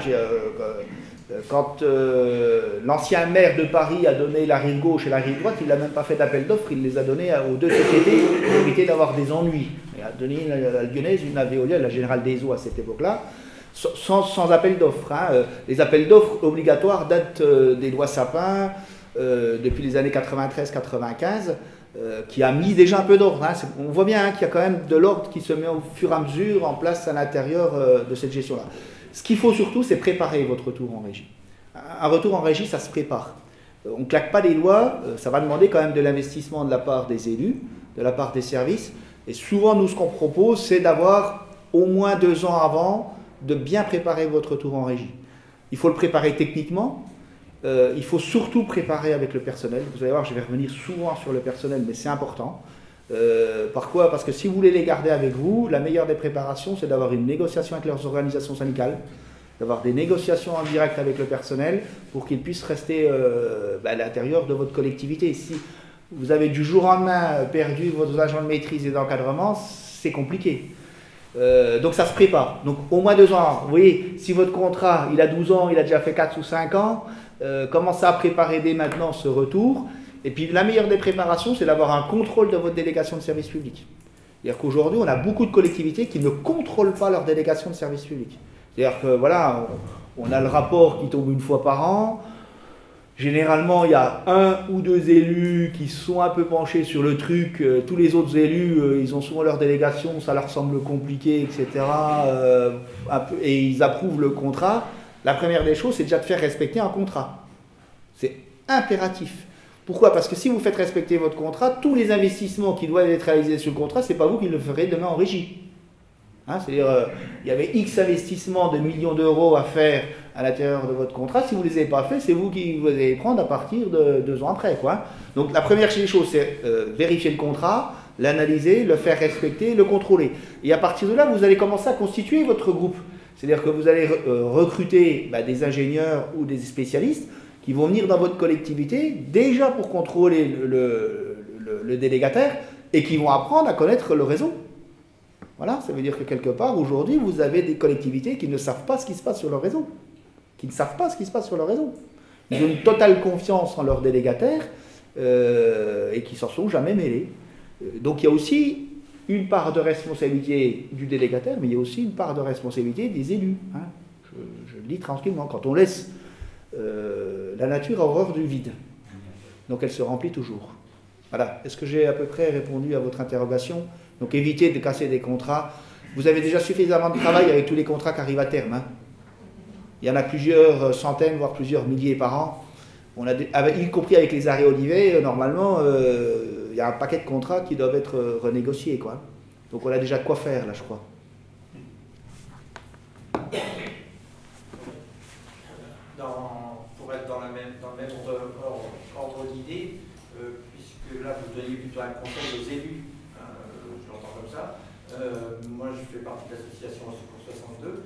Quand l'ancien maire de Paris a donné la rive gauche et la rive droite, il n'a même pas fait d'appel d'offres, il les a donnés aux deux sociétés pour éviter d'avoir des ennuis. Il a donné une à la Lyonnaise, une à Veolia, la Générale des Eaux à cette époque-là. Sans appel d'offres. Hein. Les appels d'offres obligatoires datent des lois Sapin depuis les années 93-95, qui a mis déjà un peu d'ordre. Hein. On voit bien qu'il y a quand même de l'ordre qui se met au fur et à mesure en place à l'intérieur de cette gestion-là. Ce qu'il faut surtout, c'est préparer votre retour en régie. Un retour en régie, ça se prépare. On ne claque pas les doigts, ça va demander quand même de l'investissement de la part des élus, de la part des services. Et souvent, nous, ce qu'on propose, c'est d'avoir au moins 2 ans avant de bien préparer votre retour en régie. Il faut le préparer techniquement, il faut surtout préparer avec le personnel. Vous allez voir, je vais revenir souvent sur le personnel, mais c'est important. Pourquoi ? Parce que si vous voulez les garder avec vous, la meilleure des préparations, c'est d'avoir une négociation avec leurs organisations syndicales, d'avoir des négociations en direct avec le personnel pour qu'ils puissent rester à l'intérieur de votre collectivité. Si vous avez du jour au lendemain perdu vos agents de maîtrise et d'encadrement, c'est compliqué. Donc ça se prépare. Donc au moins 2 ans. Vous voyez, si votre contrat, il a 12 ans, il a déjà fait 4 ou 5 ans, commencez à préparer dès maintenant ce retour. Et puis la meilleure des préparations, c'est d'avoir un contrôle de votre délégation de service public. C'est-à-dire qu'aujourd'hui, on a beaucoup de collectivités qui ne contrôlent pas leur délégation de service public. C'est-à-dire que voilà, on a le rapport qui tombe une fois par an. Généralement, il y a 1 ou 2 élus qui sont un peu penchés sur le truc. Tous les autres élus, ils ont souvent leur délégation, ça leur semble compliqué, etc. Et ils approuvent le contrat. La première des choses, c'est déjà de faire respecter un contrat. C'est impératif. Pourquoi ? Parce que si vous faites respecter votre contrat, tous les investissements qui doivent être réalisés sur le contrat, ce n'est pas vous qui le ferez demain en régie. Hein, c'est-à-dire, il y avait X investissements de millions d'euros à faire à l'intérieur de votre contrat. Si vous ne les avez pas faits, c'est vous qui vous allez prendre à partir de 2 ans après, quoi. Donc la première des choses, c'est vérifier le contrat, l'analyser, le faire respecter, le contrôler. Et à partir de là, vous allez commencer à constituer votre groupe. C'est-à-dire que vous allez recruter des ingénieurs ou des spécialistes qui vont venir dans votre collectivité déjà pour contrôler le délégataire et qui vont apprendre à connaître le réseau. Voilà, ça veut dire que quelque part, aujourd'hui, vous avez des collectivités qui ne savent pas ce qui se passe sur leur réseau. Qui ne savent pas ce qui se passe sur leur réseau. Ils ont une totale confiance en leurs délégataires et qui s'en sont jamais mêlés. Donc il y a aussi une part de responsabilité du délégataire, mais il y a aussi une part de responsabilité des élus. Hein. Je le dis tranquillement, quand on laisse la nature a horreur du vide, donc elle se remplit toujours. Voilà, est-ce que j'ai à peu près répondu à votre interrogation? Donc évitez de casser des contrats. Vous avez déjà suffisamment de travail avec tous les contrats qui arrivent à terme. Hein. Il y en a plusieurs centaines, voire plusieurs milliers par an. Y compris avec les arrêts olivets, normalement, il y a un paquet de contrats qui doivent être renégociés, quoi. Donc on a déjà de quoi faire, là, je crois. Pour être dans le même ordre d'idée, puisque là, vous donnez plutôt un conseil aux élus, je l'entends comme ça. Moi, je fais partie de l'association Secours 62.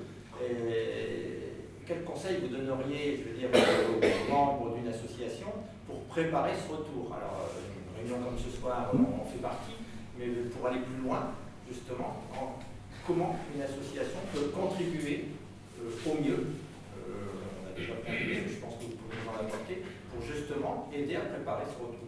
Et quel conseil vous donneriez, je veux dire, aux membres d'une association pour préparer ce retour? Alors, une réunion comme ce soir, on fait partie, mais pour aller plus loin, justement, comment une association peut contribuer au mieux, on a déjà contribué, mais je pense que vous pouvez nous en apporter, pour justement aider à préparer ce retour.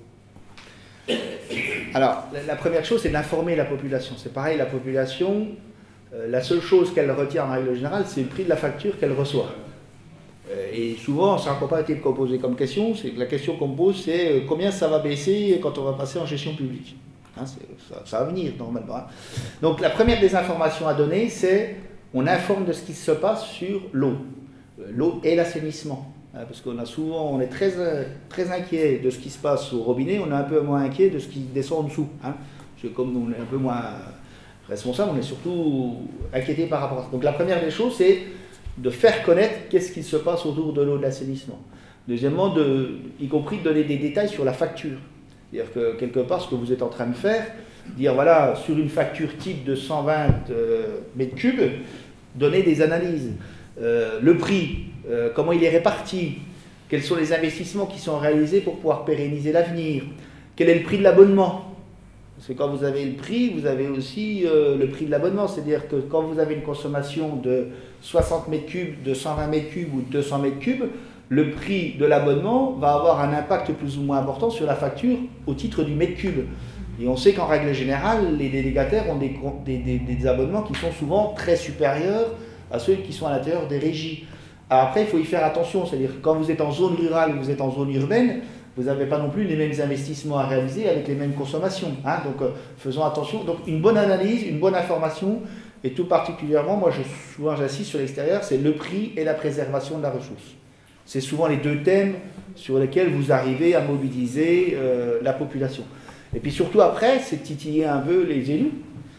Alors, la première chose, c'est d'informer la population. C'est pareil, la population, la seule chose qu'elle retient en règle générale, c'est le prix de la facture qu'elle reçoit. Et souvent, ça n'a encore pas été posé comme question. C'est que la question qu'on me pose, c'est combien ça va baisser quand on va passer en gestion publique. Hein, ça va venir normalement. Hein. Donc la première des informations à donner, c'est on informe de ce qui se passe sur l'eau. L'eau et l'assainissement. Hein, parce on est très inquiet de ce qui se passe au robinet, on est un peu moins inquiet de ce qui descend en dessous. Hein. Parce que comme on est un peu moins responsable, on est surtout inquiété par rapport à ça. Donc la première des choses, c'est de faire connaître qu'est-ce qui se passe autour de l'eau de l'assainissement. Deuxièmement, y compris de donner des détails sur la facture. C'est-à-dire que quelque part, ce que vous êtes en train de faire, dire voilà, sur une facture type de 120 mètres cubes, donner des analyses. Le prix, comment il est réparti, quels sont les investissements qui sont réalisés pour pouvoir pérenniser l'avenir, quel est le prix de l'abonnement. Parce que quand vous avez le prix, vous avez aussi le prix de l'abonnement. C'est-à-dire que quand vous avez une consommation de 60 mètres cubes, de 120 mètres cubes ou de 200 mètres cubes, le prix de l'abonnement va avoir un impact plus ou moins important sur la facture au titre du mètre cube. Et on sait qu'en règle générale, les délégataires ont des abonnements qui sont souvent très supérieurs à ceux qui sont à l'intérieur des régies. Alors après, il faut y faire attention. C'est-à-dire que quand vous êtes en zone rurale ou vous êtes en zone urbaine, vous n'avez pas non plus les mêmes investissements à réaliser avec les mêmes consommations. Hein. Donc faisons attention. Donc une bonne analyse, une bonne information, et tout particulièrement, moi souvent j'insiste sur l'extérieur, c'est le prix et la préservation de la ressource. C'est souvent les deux thèmes sur lesquels vous arrivez à mobiliser la population. Et puis surtout après, c'est de titiller un peu les élus.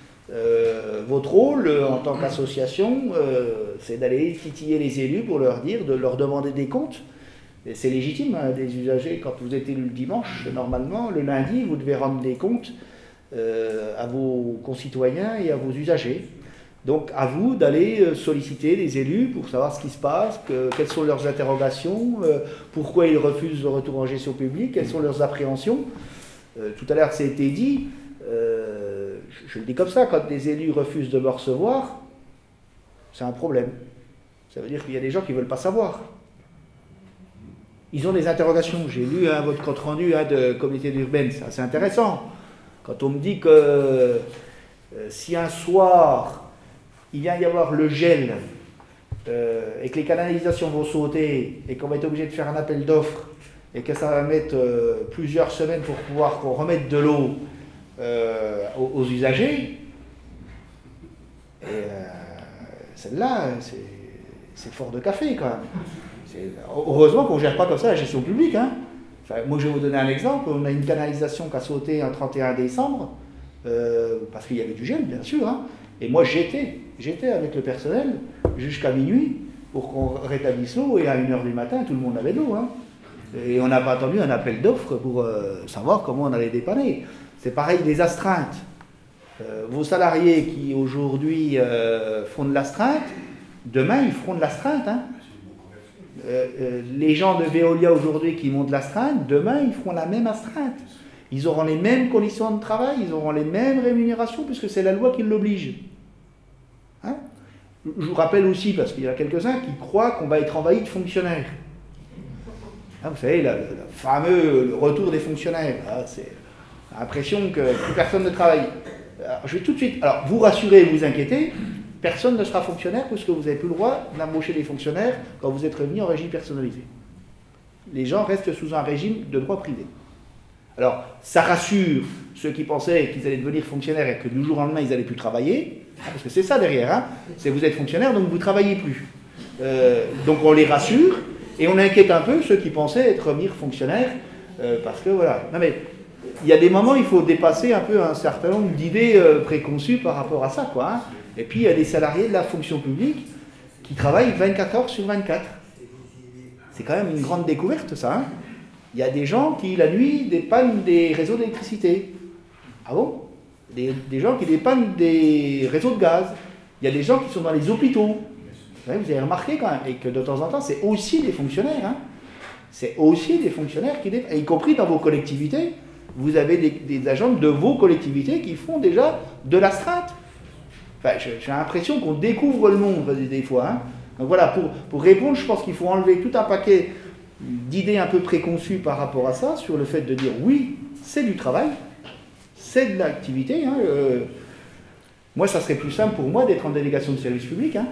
Votre rôle en tant qu'association, c'est d'aller titiller les élus pour leur dire, de leur demander des comptes. Et c'est légitime, hein, des usagers, quand vous êtes élu le dimanche, normalement, le lundi, vous devez rendre des comptes à vos concitoyens et à vos usagers. Donc à vous d'aller solliciter les élus pour savoir ce qui se passe, quelles sont leurs interrogations, pourquoi ils refusent le retour en gestion publique, quelles sont leurs appréhensions. Tout à l'heure, ça a été dit, je le dis comme ça, quand des élus refusent de me recevoir, c'est un problème. Ça veut dire qu'il y a des gens qui ne veulent pas savoir. Ils ont des interrogations. J'ai lu votre compte-rendu de communauté urbaine, c'est assez intéressant. Quand on me dit que si un soir, il vient y avoir le gel et que les canalisations vont sauter et qu'on va être obligé de faire un appel d'offres et que ça va mettre plusieurs semaines pour pouvoir qu'on remette de l'eau aux usagers, celle-là, c'est fort de café quand même. Heureusement qu'on ne gère pas comme ça la gestion publique. Hein. Enfin, moi, je vais vous donner un exemple. On a une canalisation qui a sauté un 31 décembre, parce qu'il y avait du gel, bien sûr. Hein. Et moi, j'étais avec le personnel jusqu'à minuit. pour qu'on rétablisse l'eau, et à 1h du matin, tout le monde avait de l'eau. Hein. Et on n'a pas attendu un appel d'offres pour savoir comment on allait dépanner. C'est pareil des astreintes. Vos salariés qui aujourd'hui font de l'astreinte, demain ils feront de l'astreinte. Hein. Les gens de Veolia aujourd'hui qui montent l'astreinte, demain ils feront la même astreinte. Ils auront les mêmes conditions de travail, ils auront les mêmes rémunérations, puisque c'est la loi qui l'oblige. Hein. Je vous rappelle aussi, parce qu'il y a quelques-uns qui croient qu'on va être envahi de fonctionnaires. Hein, vous savez, le fameux retour des fonctionnaires. Hein, c'est l'impression que plus personne ne travaille. Alors, je vais tout de suite. Alors, vous rassurez, vous inquiétez, personne ne sera fonctionnaire puisque vous n'avez plus le droit d'embaucher des fonctionnaires quand vous êtes revenu en régime personnalisé. Les gens restent sous un régime de droit privé. Alors, ça rassure ceux qui pensaient qu'ils allaient devenir fonctionnaires et que du jour au lendemain, ils n'allaient plus travailler. Parce que c'est ça derrière. Hein, c'est vous êtes fonctionnaire, donc vous ne travaillez plus. Donc, on les rassure. Et on inquiète un peu ceux qui pensaient être revenir fonctionnaires, parce que voilà. Non mais, il y a des moments, il faut dépasser un peu un certain nombre d'idées préconçues par rapport à ça, quoi. Hein. Et puis, il y a des salariés de la fonction publique qui travaillent 24 heures sur 24. C'est quand même une grande découverte, ça. Hein. Il y a des gens qui, la nuit, dépannent des réseaux d'électricité. Ah bon ? Des gens qui dépannent des réseaux de gaz. Il y a des gens qui sont dans les hôpitaux. Vous avez remarqué quand même, et que de temps en temps, c'est aussi des fonctionnaires. Hein. C'est aussi des fonctionnaires qui y compris dans vos collectivités, vous avez des agents de vos collectivités qui font déjà de l'astreinte. Enfin, j'ai l'impression qu'on découvre le monde des fois. Hein. Donc voilà, pour répondre, je pense qu'il faut enlever tout un paquet d'idées un peu préconçues par rapport à ça, sur le fait de dire oui, c'est du travail, c'est de l'activité. Hein. Moi, ça serait plus simple pour moi d'être en délégation de service public. Hein.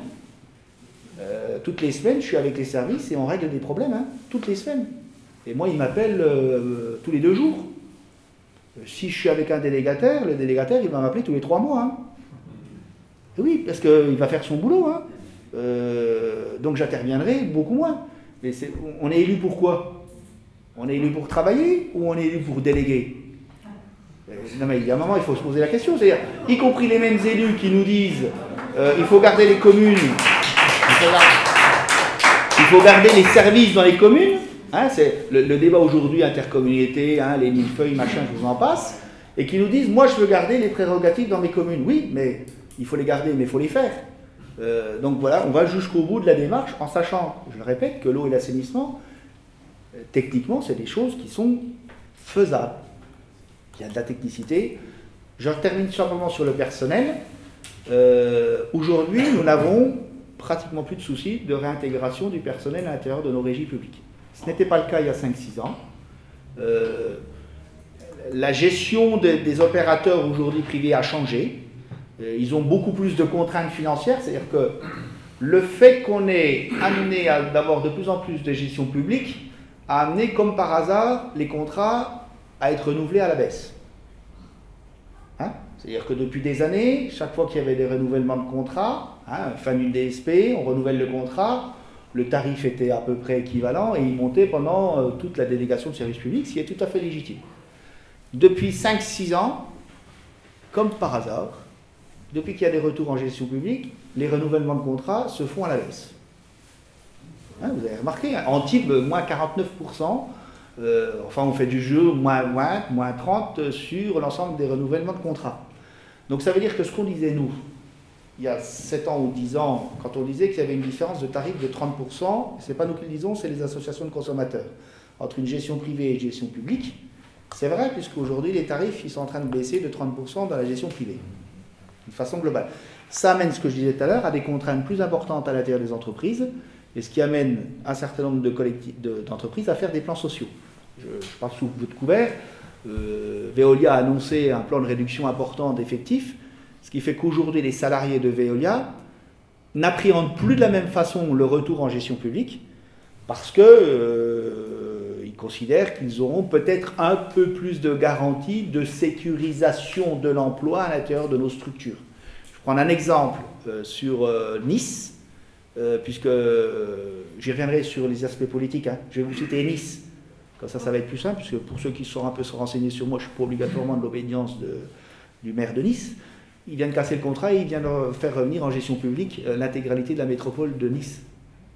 Toutes les semaines, je suis avec les services et on règle des problèmes, hein, toutes les semaines. Et moi, ils m'appellent tous les 2 jours. Si je suis avec un délégataire, le délégataire, il va m'appeler tous les 3 mois. Hein. Oui, parce qu'il va faire son boulot. Hein. Donc j'interviendrai beaucoup moins. Mais on est élu pour quoi ? On est élu pour travailler ou on est élu pour déléguer ? Non mais il y a un moment, il faut se poser la question. C'est-à-dire, y compris les mêmes élus qui nous disent il faut garder les communes... Il faut garder les services dans les communes. Hein, c'est le débat aujourd'hui, intercommunalité, hein, les millefeuilles, machin, je vous en passe. Et qui nous disent, moi je veux garder les prérogatives dans mes communes. Oui, mais il faut les garder, mais il faut les faire. Donc voilà, on va jusqu'au bout de la démarche en sachant, je le répète, que l'eau et l'assainissement, techniquement, c'est des choses qui sont faisables. Il y a de la technicité. Je termine simplement sur le personnel. Aujourd'hui, nous n'avons pratiquement plus de soucis de réintégration du personnel à l'intérieur de nos régies publiques. Ce n'était pas le cas il y a 5-6 ans. La gestion des opérateurs aujourd'hui privés a changé. Ils ont beaucoup plus de contraintes financières, c'est-à-dire que le fait qu'on ait amené à d'avoir de plus en plus de gestion publique a amené, comme par hasard, les contrats à être renouvelés à la baisse. Hein ? C'est-à-dire que depuis des années, chaque fois qu'il y avait des renouvellements de contrats, hein, fin du DSP, on renouvelle le contrat, le tarif était à peu près équivalent et il montait pendant toute la délégation de service public, ce qui est tout à fait légitime. Depuis 5-6 ans, comme par hasard, depuis qu'il y a des retours en gestion publique, les renouvellements de contrats se font à la baisse. Hein, vous avez remarqué, hein, Antibes, moins 49%, enfin on fait du jeu, moins 20, moins 30 sur l'ensemble des renouvellements de contrats. Donc ça veut dire que ce qu'on disait nous, il y a 7 ans ou 10 ans, quand on disait qu'il y avait une différence de tarif de 30%, c'est pas nous qui le disons, c'est les associations de consommateurs, entre une gestion privée et une gestion publique, c'est vrai, puisqu'aujourd'hui les tarifs ils sont en train de baisser de 30% dans la gestion privée, de façon globale. Ça amène, ce que je disais tout à l'heure, à des contraintes plus importantes à l'intérieur des entreprises, et ce qui amène un certain nombre d'entreprises à faire des plans sociaux. Je parle sous votre couvert. Veolia a annoncé un plan de réduction important d'effectifs, ce qui fait qu'aujourd'hui les salariés de Veolia n'appréhendent plus de la même façon le retour en gestion publique, parce qu'ils considèrent qu'ils auront peut-être un peu plus de garanties de sécurisation de l'emploi à l'intérieur de nos structures. Je prends un exemple sur Nice, puisque j'y reviendrai sur les aspects politiques. Hein. Je vais vous citer Nice. Comme ça va être plus simple, puisque pour ceux qui sont un peu se renseigner sur moi, je ne suis pas obligatoirement de l'obédience du maire de Nice. Il vient de casser le contrat et il vient de faire revenir en gestion publique l'intégralité de la métropole de Nice.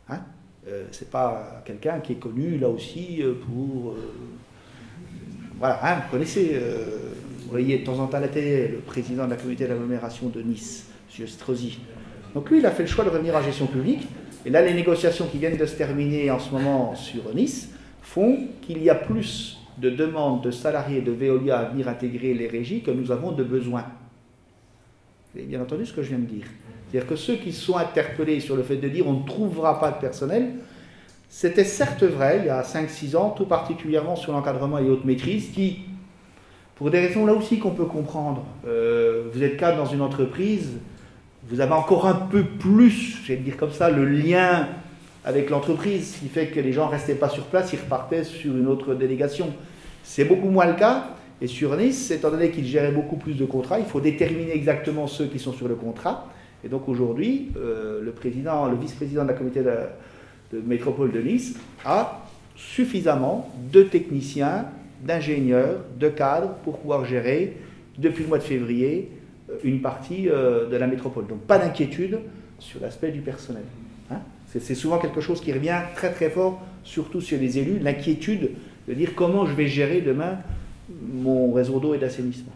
Hein, c'est pas quelqu'un qui est connu là aussi pour... voilà, hein, vous connaissez, vous voyez de temps en temps à la télé le président de la communauté d'agglomération de Nice, M. Strozzi. Donc lui, il a fait le choix de revenir en gestion publique. Et là, les négociations qui viennent de se terminer en ce moment sur Nice font qu'il y a plus de demandes de salariés de Veolia à venir intégrer les régies que nous avons de besoins. Vous avez bien entendu ce que je viens de dire. C'est-à-dire que ceux qui sont interpellés sur le fait de dire on ne trouvera pas de personnel, c'était certes vrai il y a 5-6 ans, tout particulièrement sur l'encadrement et haute maîtrise, qui, pour des raisons là aussi qu'on peut comprendre, vous êtes cadre dans une entreprise, vous avez encore un peu plus, je vais dire comme ça, le lien avec l'entreprise, ce qui fait que les gens ne restaient pas sur place, ils repartaient sur une autre délégation. C'est beaucoup moins le cas. Et sur Nice, étant donné qu'ils géraient beaucoup plus de contrats, il faut déterminer exactement ceux qui sont sur le contrat. Et donc aujourd'hui, le vice-président de la communauté de métropole de Nice a suffisamment de techniciens, d'ingénieurs, de cadres pour pouvoir gérer, depuis le mois de février, une partie de la métropole. Donc pas d'inquiétude sur l'aspect du personnel. Hein, c'est souvent quelque chose qui revient très très fort, surtout sur les élus, l'inquiétude de dire comment je vais gérer demain mon réseau d'eau et d'assainissement.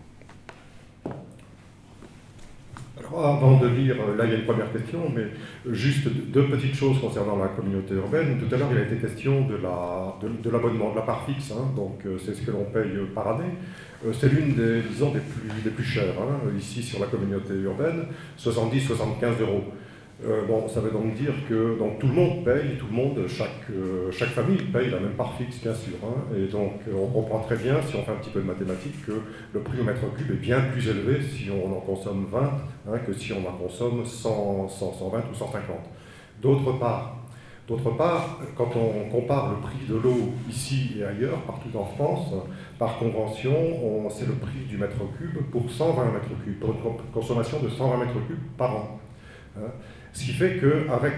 Alors avant de lire, là il y a une première question, mais juste deux petites choses concernant la communauté urbaine. Tout à l'heure il a été question de l'abonnement, de la part fixe, hein, donc c'est ce que l'on paye par année. C'est l'une des, disons, des plus chères, hein, ici sur la communauté urbaine, 70-75 euros. Bon, ça veut donc dire que donc, tout le monde paye, chaque famille paye la même part fixe, bien sûr. Hein, et donc, on comprend très bien, si on fait un petit peu de mathématiques, que le prix au mètre cube est bien plus élevé si on en consomme 20 hein, que si on en consomme 100, 120 ou 150. D'autre part, quand on compare le prix de l'eau ici et ailleurs, partout en France, par convention, c'est le prix du mètre cube pour 120 mètres cubes, pour une consommation de 120 mètres cubes par an. Hein. Ce qui fait qu'avec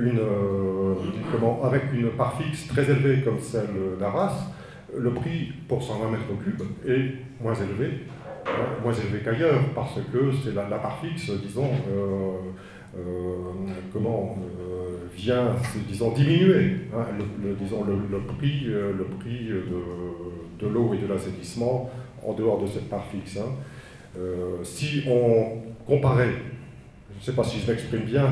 avec une part fixe très élevée comme celle d'Arras, le prix pour 120 mètres cubes est moins élevé qu'ailleurs, parce que c'est la part fixe, disons, vient, disons, diminuer hein, le prix de l'eau et de l'assainissement en dehors de cette part fixe. Hein. Si on comparait, je ne sais pas si je m'exprime bien,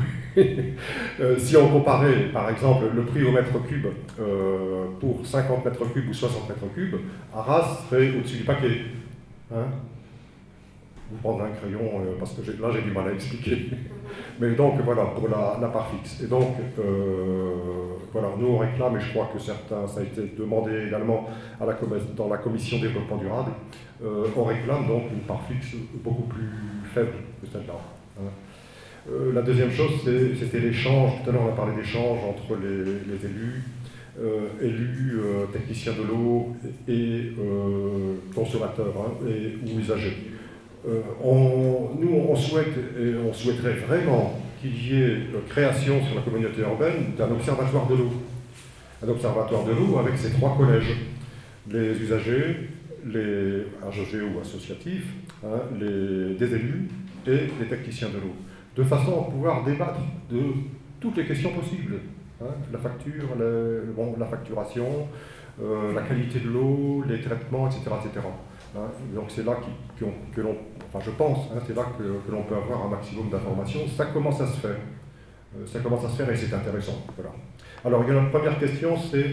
si on comparait par exemple le prix au mètre cube pour 50 mètres cubes ou 60 mètres cubes, Arras serait au-dessus du paquet. Hein, vous prendrez un crayon parce que là j'ai du mal à expliquer. Mais donc voilà, pour la part fixe. Et donc voilà, nous on réclame, et je crois que ça a été demandé également dans la commission développement durable, on réclame donc une part fixe beaucoup plus faible que celle-là. La deuxième chose, c'était l'échange. Tout à l'heure, on a parlé d'échange entre les élus, techniciens de l'eau et consommateurs ou usagers. Nous, on souhaiterait vraiment qu'il y ait création sur la communauté urbaine d'un observatoire de l'eau. Un observatoire de l'eau avec ses 3 collèges. Les usagers, les AGG ou associatifs, hein, des élus et les techniciens de l'eau, de façon à pouvoir débattre de toutes les questions possibles. Hein, la facture, la facturation, la qualité de l'eau, les traitements, etc. etc. Hein, donc c'est là que l'on, enfin je pense, hein, c'est là que l'on peut avoir un maximum d'informations. Ça commence à se faire. Ça commence à se faire et c'est intéressant. Voilà. Alors il y a une première question, c'est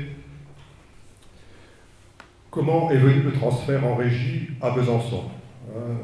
comment est venu le transfert en régie à Besançon, hein,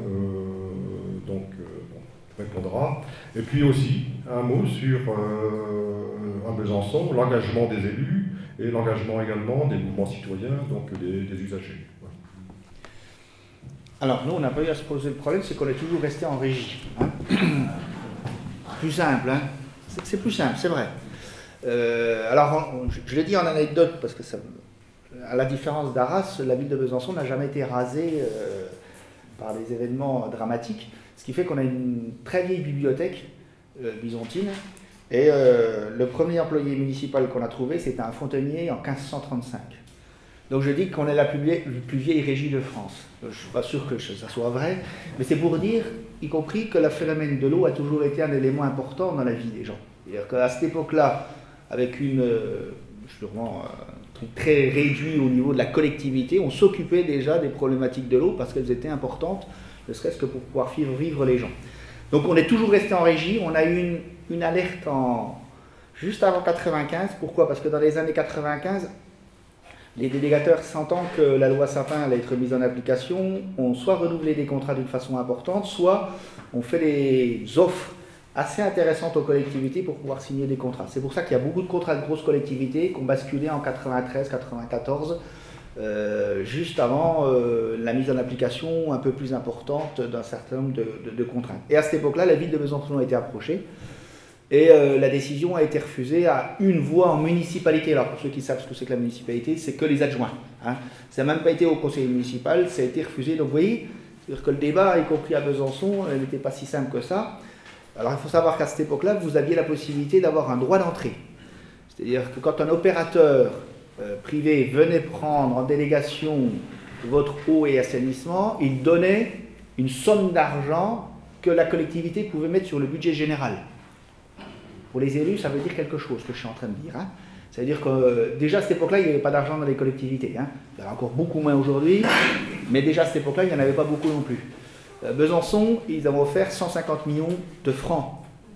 répondra. Et puis aussi, un mot sur, à Besançon, l'engagement des élus et l'engagement également des mouvements citoyens, donc des usagers. Ouais. Alors, nous, on n'a pas eu à se poser le problème, c'est qu'on est toujours resté en régie. Hein. Plus simple, hein. C'est plus simple, c'est vrai. Alors, je l'ai dit en anecdote, parce que à la différence d'Arras, la ville de Besançon n'a jamais été rasée par des événements dramatiques. Ce qui fait qu'on a une très vieille bibliothèque byzantine. Et le premier employé municipal qu'on a trouvé, c'était un fontainier en 1535. Donc je dis qu'on est la plus vieille régie de France. Je ne suis pas sûr que ça soit vrai, mais c'est pour dire, y compris, que le phénomène de l'eau a toujours été un élément important dans la vie des gens. C'est-à-dire qu'à cette époque-là, avec sûrement un truc très réduit au niveau de la collectivité. On s'occupait déjà des problématiques de l'eau parce qu'elles étaient importantes, ne serait-ce que pour pouvoir vivre les gens. Donc on est toujours resté en régie. On a eu une alerte juste avant 95. Pourquoi? Parce que dans les années 95, les délégateurs, sentant que la loi Sapin allait être mise en application, ont soit renouvelé des contrats d'une façon importante, soit on fait des offres assez intéressantes aux collectivités pour pouvoir signer des contrats. C'est pour ça qu'il y a beaucoup de contrats de grosses collectivités qui ont basculé en 93, 94, juste avant la mise en application un peu plus importante d'un certain nombre de contraintes. Et à cette époque-là, la ville de Besançon a été approchée. Et la décision a été refusée à une voix en municipalité. Alors pour ceux qui savent ce que c'est que la municipalité, c'est que les adjoints. Hein. Ça n'a même pas été au conseil municipal, ça a été refusé. Donc vous voyez, c'est-à-dire que le débat, y compris à Besançon, n'était pas si simple que ça. Alors il faut savoir qu'à cette époque-là, vous aviez la possibilité d'avoir un droit d'entrée. C'est-à-dire que quand un opérateur privé venait prendre en délégation votre eau et assainissement, il donnait une somme d'argent que la collectivité pouvait mettre sur le budget général. Pour les élus, ça veut dire quelque chose, ce que je suis en train de dire. Hein. Ça veut dire que déjà à cette époque-là, il n'y avait pas d'argent dans les collectivités. Hein. Il y en a encore beaucoup moins aujourd'hui, mais déjà à cette époque-là, il n'y en avait pas beaucoup non plus. Besançon, ils ont offert 150 millions de francs.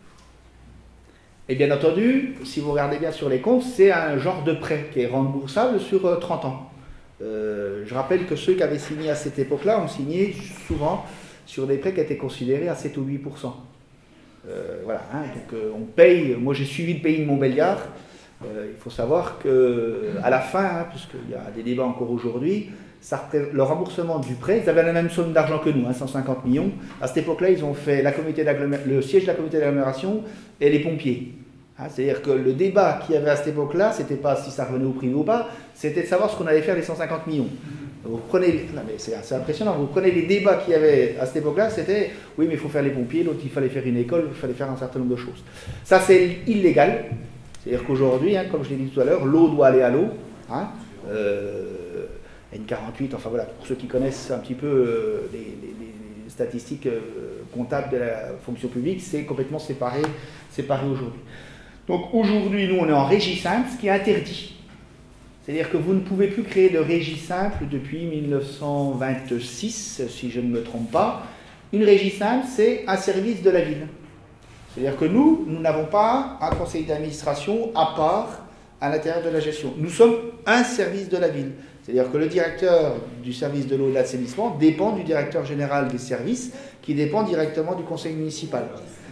Et bien entendu, si vous regardez bien sur les comptes, c'est un genre de prêt qui est remboursable sur 30 ans. Je rappelle que ceux qui avaient signé à cette époque-là ont signé souvent sur des prêts qui étaient considérés à 7 ou 8%. Voilà, hein, donc on paye, moi j'ai suivi le pays de Montbéliard, il faut savoir qu'à la fin, hein, puisqu'il y a des débats encore aujourd'hui, le remboursement du prêt, ils avaient la même somme d'argent que nous, hein, 150 millions. À cette époque-là, ils ont fait le siège de la communauté d'agglomération et les pompiers. Hein, c'est-à-dire que le débat qu'il y avait à cette époque-là, c'était pas si ça revenait au privé ou pas, c'était de savoir ce qu'on allait faire les 150 millions. Vous prenez, non mais c'est assez impressionnant, vous prenez les débats qu'il y avait à cette époque-là, c'était oui mais il faut faire les pompiers, l'autre il fallait faire une école, il fallait faire un certain nombre de choses. Ça c'est illégal, c'est-à-dire qu'aujourd'hui, hein, comme je l'ai dit tout à l'heure, l'eau doit aller à l'eau. Hein, N48, enfin voilà, pour ceux qui connaissent un petit peu les statistiques comptables de la fonction publique, c'est complètement séparé aujourd'hui. Donc aujourd'hui, nous on est en régie simple, ce qui est interdit. C'est-à-dire que vous ne pouvez plus créer de régie simple depuis 1926, si je ne me trompe pas. Une régie simple, c'est un service de la ville. C'est-à-dire que nous n'avons pas un conseil d'administration à part à l'intérieur de la gestion. Nous sommes un service de la ville. C'est-à-dire que le directeur du service de l'eau et de l'assainissement dépend du directeur général des services, qui dépend directement du conseil municipal.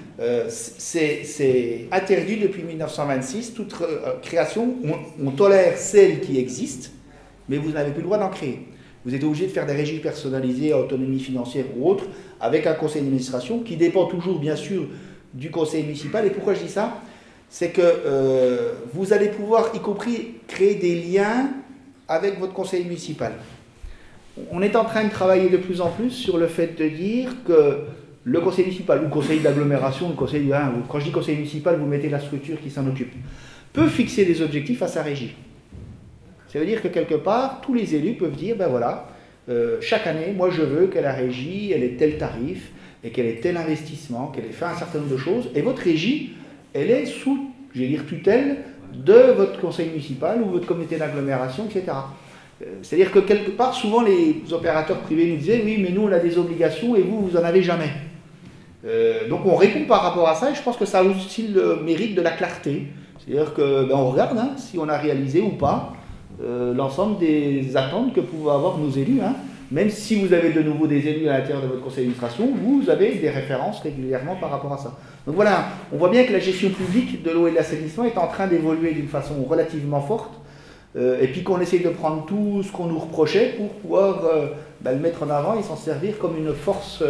C'est interdit depuis 1926, toute création, on tolère celles qui existent, mais vous n'avez plus le droit d'en créer. Vous êtes obligé de faire des régies personnalisées, autonomie financière ou autre, avec un conseil d'administration qui dépend toujours, bien sûr, du conseil municipal. Et pourquoi je dis ça? C'est que vous allez pouvoir, y compris, créer des liens avec votre conseil municipal. On est en train de travailler de plus en plus sur le fait de dire que le conseil municipal, ou conseil d'agglomération, le conseil, quand je dis conseil municipal, vous mettez la structure qui s'en occupe, peut fixer des objectifs à sa régie. Ça veut dire que quelque part, tous les élus peuvent dire, ben voilà, chaque année, moi je veux que la régie, elle ait tel tarif, et qu'elle ait tel investissement, qu'elle ait fait un certain nombre de choses, et votre régie, elle est sous, je vais dire, tutelle de votre conseil municipal ou votre comité d'agglomération, etc. C'est-à-dire que quelque part, souvent les opérateurs privés nous disaient, oui, mais nous on a des obligations et vous en avez jamais. Donc on répond par rapport à ça et je pense que ça a aussi le mérite de la clarté. C'est-à-dire qu'on regarde si on a réalisé ou pas l'ensemble des attentes que pouvaient avoir nos élus. Hein. Même si vous avez de nouveau des élus à l'intérieur de votre conseil d'administration, vous avez des références régulièrement par rapport à ça. Donc voilà, on voit bien que la gestion publique de l'eau et de l'assainissement est en train d'évoluer d'une façon relativement forte. Et puis qu'on essaye de prendre tout ce qu'on nous reprochait pour pouvoir le mettre en avant et s'en servir comme une force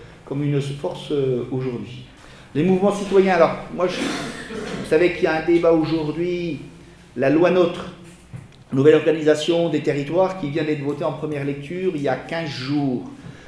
aujourd'hui. Les mouvements citoyens, alors moi vous savez qu'il y a un débat aujourd'hui, la loi NOTRe, nouvelle organisation des territoires, qui vient d'être votée en première lecture il y a 15 jours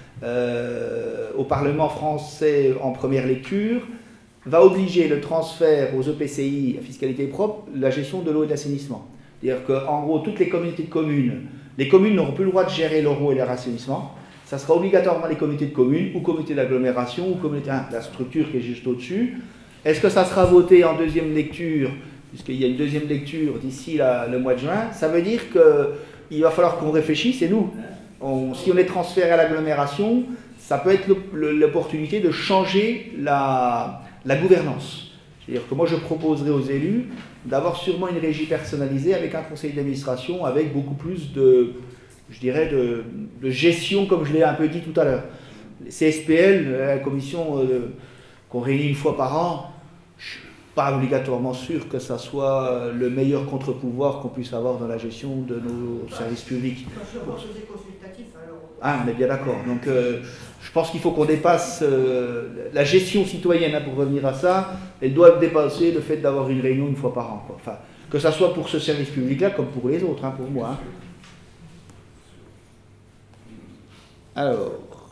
au Parlement français en première lecture, va obliger le transfert aux EPCI à fiscalité propre la gestion de l'eau et de l'assainissement. C'est-à-dire qu'en gros, toutes les communautés de communes, les communes n'auront plus le droit de gérer leur eau et leur assainissement. Ça sera obligatoirement les comités de communes, ou comités d'agglomération, ou la structure qui est juste au-dessus. Est-ce que ça sera voté en deuxième lecture puisqu'il y a une deuxième lecture d'ici le mois de juin, ça veut dire qu'il va falloir qu'on réfléchisse, et nous, si on est transféré à l'agglomération, ça peut être l'opportunité de changer la gouvernance. C'est-à-dire que moi je proposerai aux élus d'avoir sûrement une régie personnalisée avec un conseil d'administration, avec beaucoup plus de gestion, comme je l'ai un peu dit tout à l'heure. Les CSPL, la commission qu'on réunit une fois par an, je ne suis pas obligatoirement sûr que ça soit le meilleur contre-pouvoir qu'on puisse avoir dans la gestion de nos services publics. Ah, on est bien d'accord. Donc je pense qu'il faut qu'on dépasse la gestion citoyenne, pour revenir à ça, elle doit dépasser le fait d'avoir une réunion une fois par an, quoi. Enfin, que ça soit pour ce service public-là comme pour les autres, pour moi. Alors,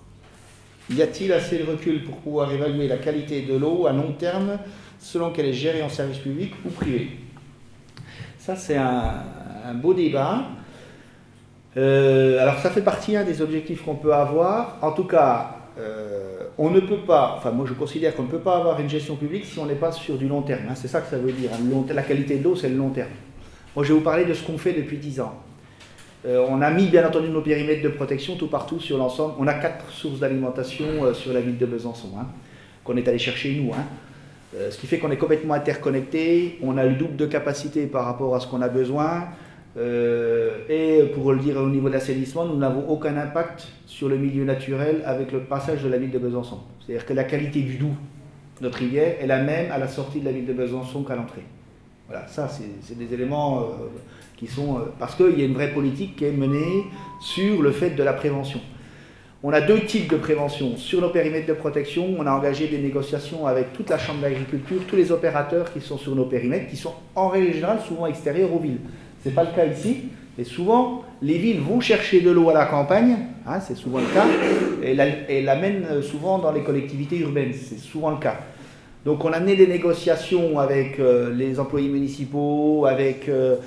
y a-t-il assez de recul pour pouvoir évaluer la qualité de l'eau à long terme selon qu'elle est gérée en service public ou privé? Ça, c'est un beau débat. Alors, ça fait partie des objectifs qu'on peut avoir. En tout cas, on ne peut pas, enfin moi je considère qu'on ne peut pas avoir une gestion publique si on n'est pas sur du long terme. C'est ça que ça veut dire. La qualité de l'eau, c'est le long terme. Moi, je vais vous parler de ce qu'on fait depuis 10 ans. On a mis bien entendu nos périmètres de protection tout partout sur l'ensemble. On a 4 sources d'alimentation sur la ville de Besançon, qu'on est allé chercher nous. Ce qui fait qu'on est complètement interconnecté. On a le double de capacité par rapport à ce qu'on a besoin. Et pour le dire au niveau de l'assainissement, nous n'avons aucun impact sur le milieu naturel avec le passage de la ville de Besançon. C'est-à-dire que la qualité du Doubs, notre rivière, est la même à la sortie de la ville de Besançon qu'à l'entrée. Voilà, ça c'est des éléments qui sont... parce qu'il y a une vraie politique qui est menée sur le fait de la prévention. On a 2 types de prévention. Sur nos périmètres de protection, on a engagé des négociations avec toute la Chambre d'agriculture, tous les opérateurs qui sont sur nos périmètres, qui sont en règle générale souvent extérieurs aux villes. Ce n'est pas le cas ici, mais souvent les villes vont chercher de l'eau à la campagne, c'est souvent le cas, et l'amènent souvent dans les collectivités urbaines, c'est souvent le cas. Donc on a mené des négociations avec les employés municipaux, avec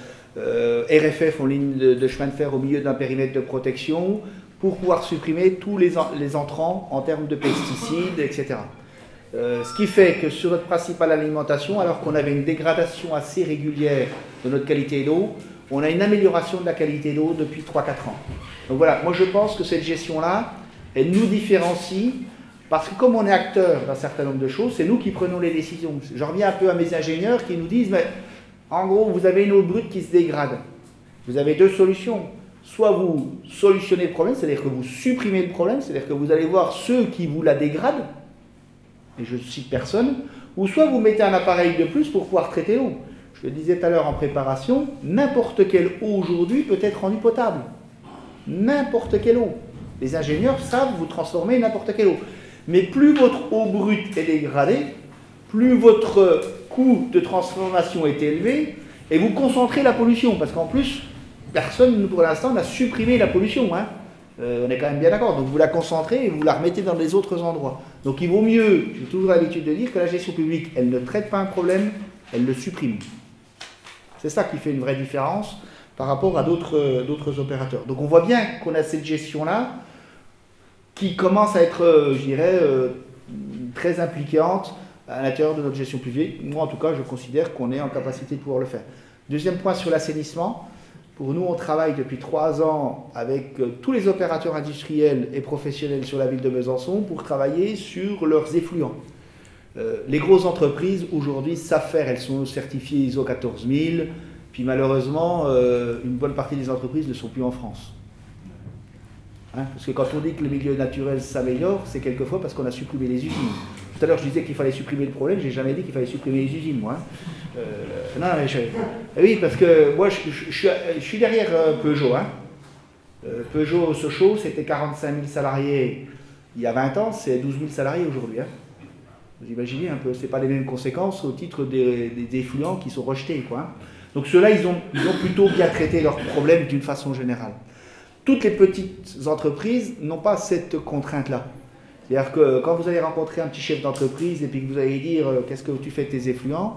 RFF en ligne de chemin de fer au milieu d'un périmètre de protection, pour pouvoir supprimer tous les entrants en termes de pesticides, etc. Ce qui fait que sur notre principale alimentation, alors qu'on avait une dégradation assez régulière de notre qualité d'eau, on a une amélioration de la qualité d'eau depuis 3-4 ans. Donc voilà, moi je pense que cette gestion-là, elle nous différencie, parce que comme on est acteur d'un certain nombre de choses, c'est nous qui prenons les décisions. Je reviens un peu à mes ingénieurs qui nous disent, mais en gros, vous avez une eau brute qui se dégrade. Vous avez 2 solutions. Soit vous solutionnez le problème, c'est-à-dire que vous supprimez le problème, c'est-à-dire que vous allez voir ceux qui vous la dégradent, et je ne cite personne, ou soit vous mettez un appareil de plus pour pouvoir traiter l'eau. Je le disais tout à l'heure en préparation, n'importe quelle eau aujourd'hui peut être rendue potable. N'importe quelle eau. Les ingénieurs savent vous transformer n'importe quelle eau. Mais plus votre eau brute est dégradée, plus votre coût de transformation est élevé, et vous concentrez la pollution, parce qu'en plus, personne pour l'instant n'a supprimé la pollution. On est quand même bien d'accord. Donc vous la concentrez et vous la remettez dans les autres endroits. Donc il vaut mieux, j'ai toujours l'habitude de dire, que la gestion publique, elle ne traite pas un problème, elle le supprime. C'est ça qui fait une vraie différence par rapport à d'autres opérateurs. Donc on voit bien qu'on a cette gestion-là qui commence à être, je dirais, très impliquante à l'intérieur de notre gestion publique. Moi en tout cas, je considère qu'on est en capacité de pouvoir le faire. Deuxième point sur l'assainissement. Pour nous, on travaille depuis 3 ans avec tous les opérateurs industriels et professionnels sur la ville de Besançon pour travailler sur leurs effluents. Les grosses entreprises, aujourd'hui, savent faire, elles sont certifiées ISO 14000, puis malheureusement, une bonne partie des entreprises ne sont plus en France. Parce que quand on dit que le milieu naturel s'améliore, c'est quelquefois parce qu'on a supprimé les usines. Tout à l'heure, je disais qu'il fallait supprimer le problème, j'ai jamais dit qu'il fallait supprimer les usines, moi. Non, mais oui, parce que moi, je suis derrière Peugeot. Peugeot Sochaux, c'était 45 000 salariés il y a 20 ans, c'est 12 000 salariés aujourd'hui. Vous imaginez un peu, ce n'est pas les mêmes conséquences au titre des effluents qui sont rejetés, quoi. Donc ceux-là, ils ont plutôt bien traité leurs problèmes d'une façon générale. Toutes les petites entreprises n'ont pas cette contrainte-là. C'est-à-dire que quand vous allez rencontrer un petit chef d'entreprise et puis que vous allez dire qu'est-ce que tu fais de tes effluents,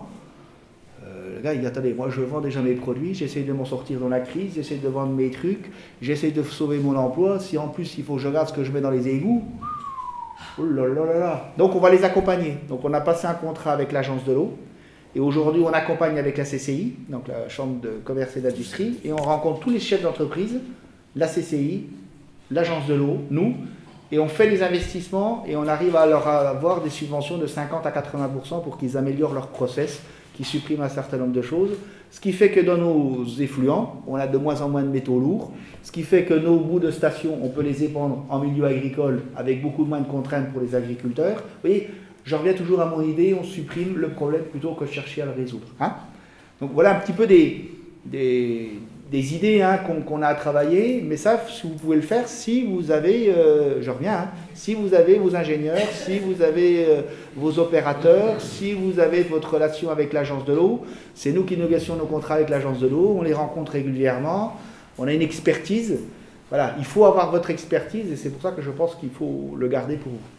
le gars il dit attendez, moi je vends déjà mes produits, j'essaie de m'en sortir dans la crise, j'essaie de vendre mes trucs, j'essaie de sauver mon emploi, si en plus il faut que je regarde ce que je mets dans les égouts, oh là là là là. Donc on va les accompagner. Donc on a passé un contrat avec l'agence de l'eau Et aujourd'hui, on accompagne avec la CCI, donc la Chambre de commerce et d'industrie, et on rencontre tous les chefs d'entreprise, la CCI, l'agence de l'eau, nous, et on fait des investissements et on arrive à leur avoir des subventions de 50 à 80% pour qu'ils améliorent leur process, qu'ils suppriment un certain nombre de choses. Ce qui fait que dans nos effluents, on a de moins en moins de métaux lourds. Ce qui fait que nos bouts de station, on peut les épandre en milieu agricole avec beaucoup moins de contraintes pour les agriculteurs. Vous voyez, je reviens toujours à mon idée, on supprime le problème plutôt que de chercher à le résoudre. Hein? Donc voilà un petit peu des idées qu'on a à travailler, mais ça, si vous pouvez le faire si vous avez, si vous avez vos ingénieurs, si vous avez vos opérateurs, si vous avez votre relation avec l'agence de l'eau. C'est nous qui négocions nos contrats avec l'agence de l'eau, on les rencontre régulièrement, on a une expertise. Voilà, il faut avoir votre expertise et c'est pour ça que je pense qu'il faut le garder pour vous.